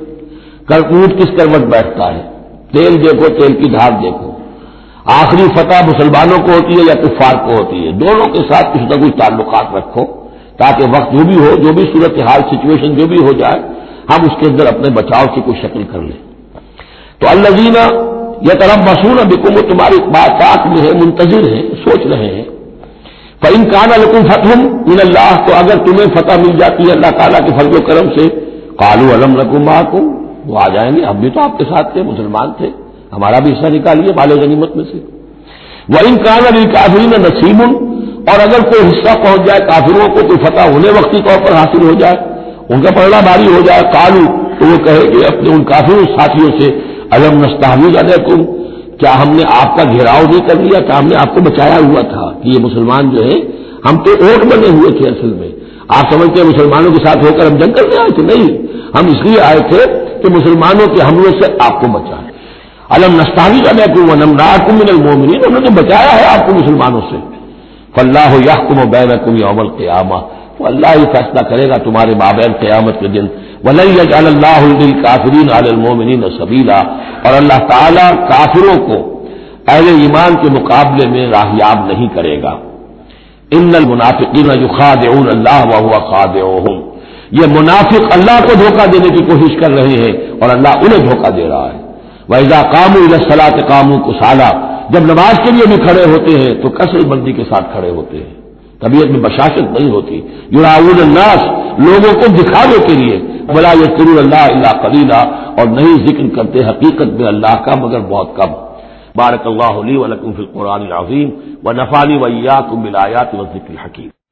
اونٹ کس کروٹ بیٹھتا ہے، تیل دیکھو، تیل کی دھار دیکھو، آخری فتح مسلمانوں کو ہوتی ہے یا کفار کو ہوتی ہے، دونوں کے ساتھ کچھ نہ کچھ تعلقات رکھو تاکہ وقت جو بھی ہو، جو بھی صورتحال سچویشن جو بھی ہو جائے، ہم اس کے اندر اپنے بچاؤ کی کوئی شکل کر لیں۔ تو الذین یتربصون بکم، وہ تمہاری بات میں ہے، منتظر ہیں، سوچ رہے ہیں۔ فَإِن كَانَ لَكُمْ فَتْحٌ مِّنَ اللَّهِ، تو اگر تمہیں فتح مل جاتی ہے اللہ تعالیٰ کے فضل و کرم سے، قَالُوا أَلَمْ نَكُن مَّعَكُمْ، وہ آ جائیں گے، ہم بھی تو آپ کے ساتھ تھے، مسلمان تھے، ہمارا بھی حصہ نکالیے مال غنیمت میں سے۔ وَإِن كَانَ لِلْكَافِرِينَ نَصِيبٌ، اور اگر کوئی حصہ پہنچ جائے کافروں کو، کوئی فتح ہونے وقتی طور پر حاصل ہو جائے، ان کا پلڑا بھاری ہو جائے، قالوا، تو وہ کہے کہ اپنے ان کافروں ساتھیوں سے، أَلَمْ نَسْتَحْوِذْ عَلَيْكُمْ، کیا ہم نے آپ کا گھیراؤ نہیں کر لیا، کیا ہم نے آپ کو بچایا ہوا تھا کہ یہ مسلمان جو ہے، ہم تو اوٹ بنے ہوئے تھے اصل میں، آپ سمجھتے ہیں مسلمانوں کے ساتھ ہو کر ہم جنگ کرنے آئے تھے، نہیں، ہم اس لیے آئے تھے کہ مسلمانوں کے حملوں سے آپ کو بچائیں۔ أَلَمْ نَسْتَحْوِذْ عَلَيْكُمْ وَنَمْنَعْكُمْ مِنَ الْمُؤْمِنِينَ، انہوں نے بچایا ہے آپ کو مسلمانوں سے۔ فَاللَّهُ يَحْكُمُ بَيْنَكُمْ يَوْمَ الْقِيَامَةِ، تو اللہ ہی فیصلہ کرے گا تمہارے مابین قیامت کے دن۔ وَلَن يَجْعَلَ اللَّهُ لِلْكَافِرِينَ عَلَى الْمُؤْمِنِينَ سَبِيلًا، اور اللہ تعالیٰ کافروں کو اہل ایمان کے مقابلے میں راہیاب نہیں کرے گا۔ ان المنافقین یخادعون اللہ وهو خادعهم، یہ منافق اللہ کو دھوکہ دینے کی کوشش کر رہے ہیں اور اللہ انہیں دھوکہ دے رہا ہے۔ وَإِذَا قَامُوا إِلَى الصَّلَاةِ قَامُوا كُسَالَىٰ، جب نماز کے لیے بھی کھڑے ہوتے ہیں تو کثرت بندی کے ساتھ کھڑے ہوتے ہیں، طبیعت میں بشاشت نہیں ہوتی۔ یراؤون الناس، لوگوں کو دکھاوے کے لیے، وَلَا يَذْكُرُونَ اللَّهَ إِلَّا قَلِيلًا، اور نہیں ذکر کرتے حقیقت میں اللہ کا مگر بہت کم۔ بارک اللہ لی ولکم فی القرآن العظیم ونفعنی وإیاکم بالآیات والذکر الحکیم۔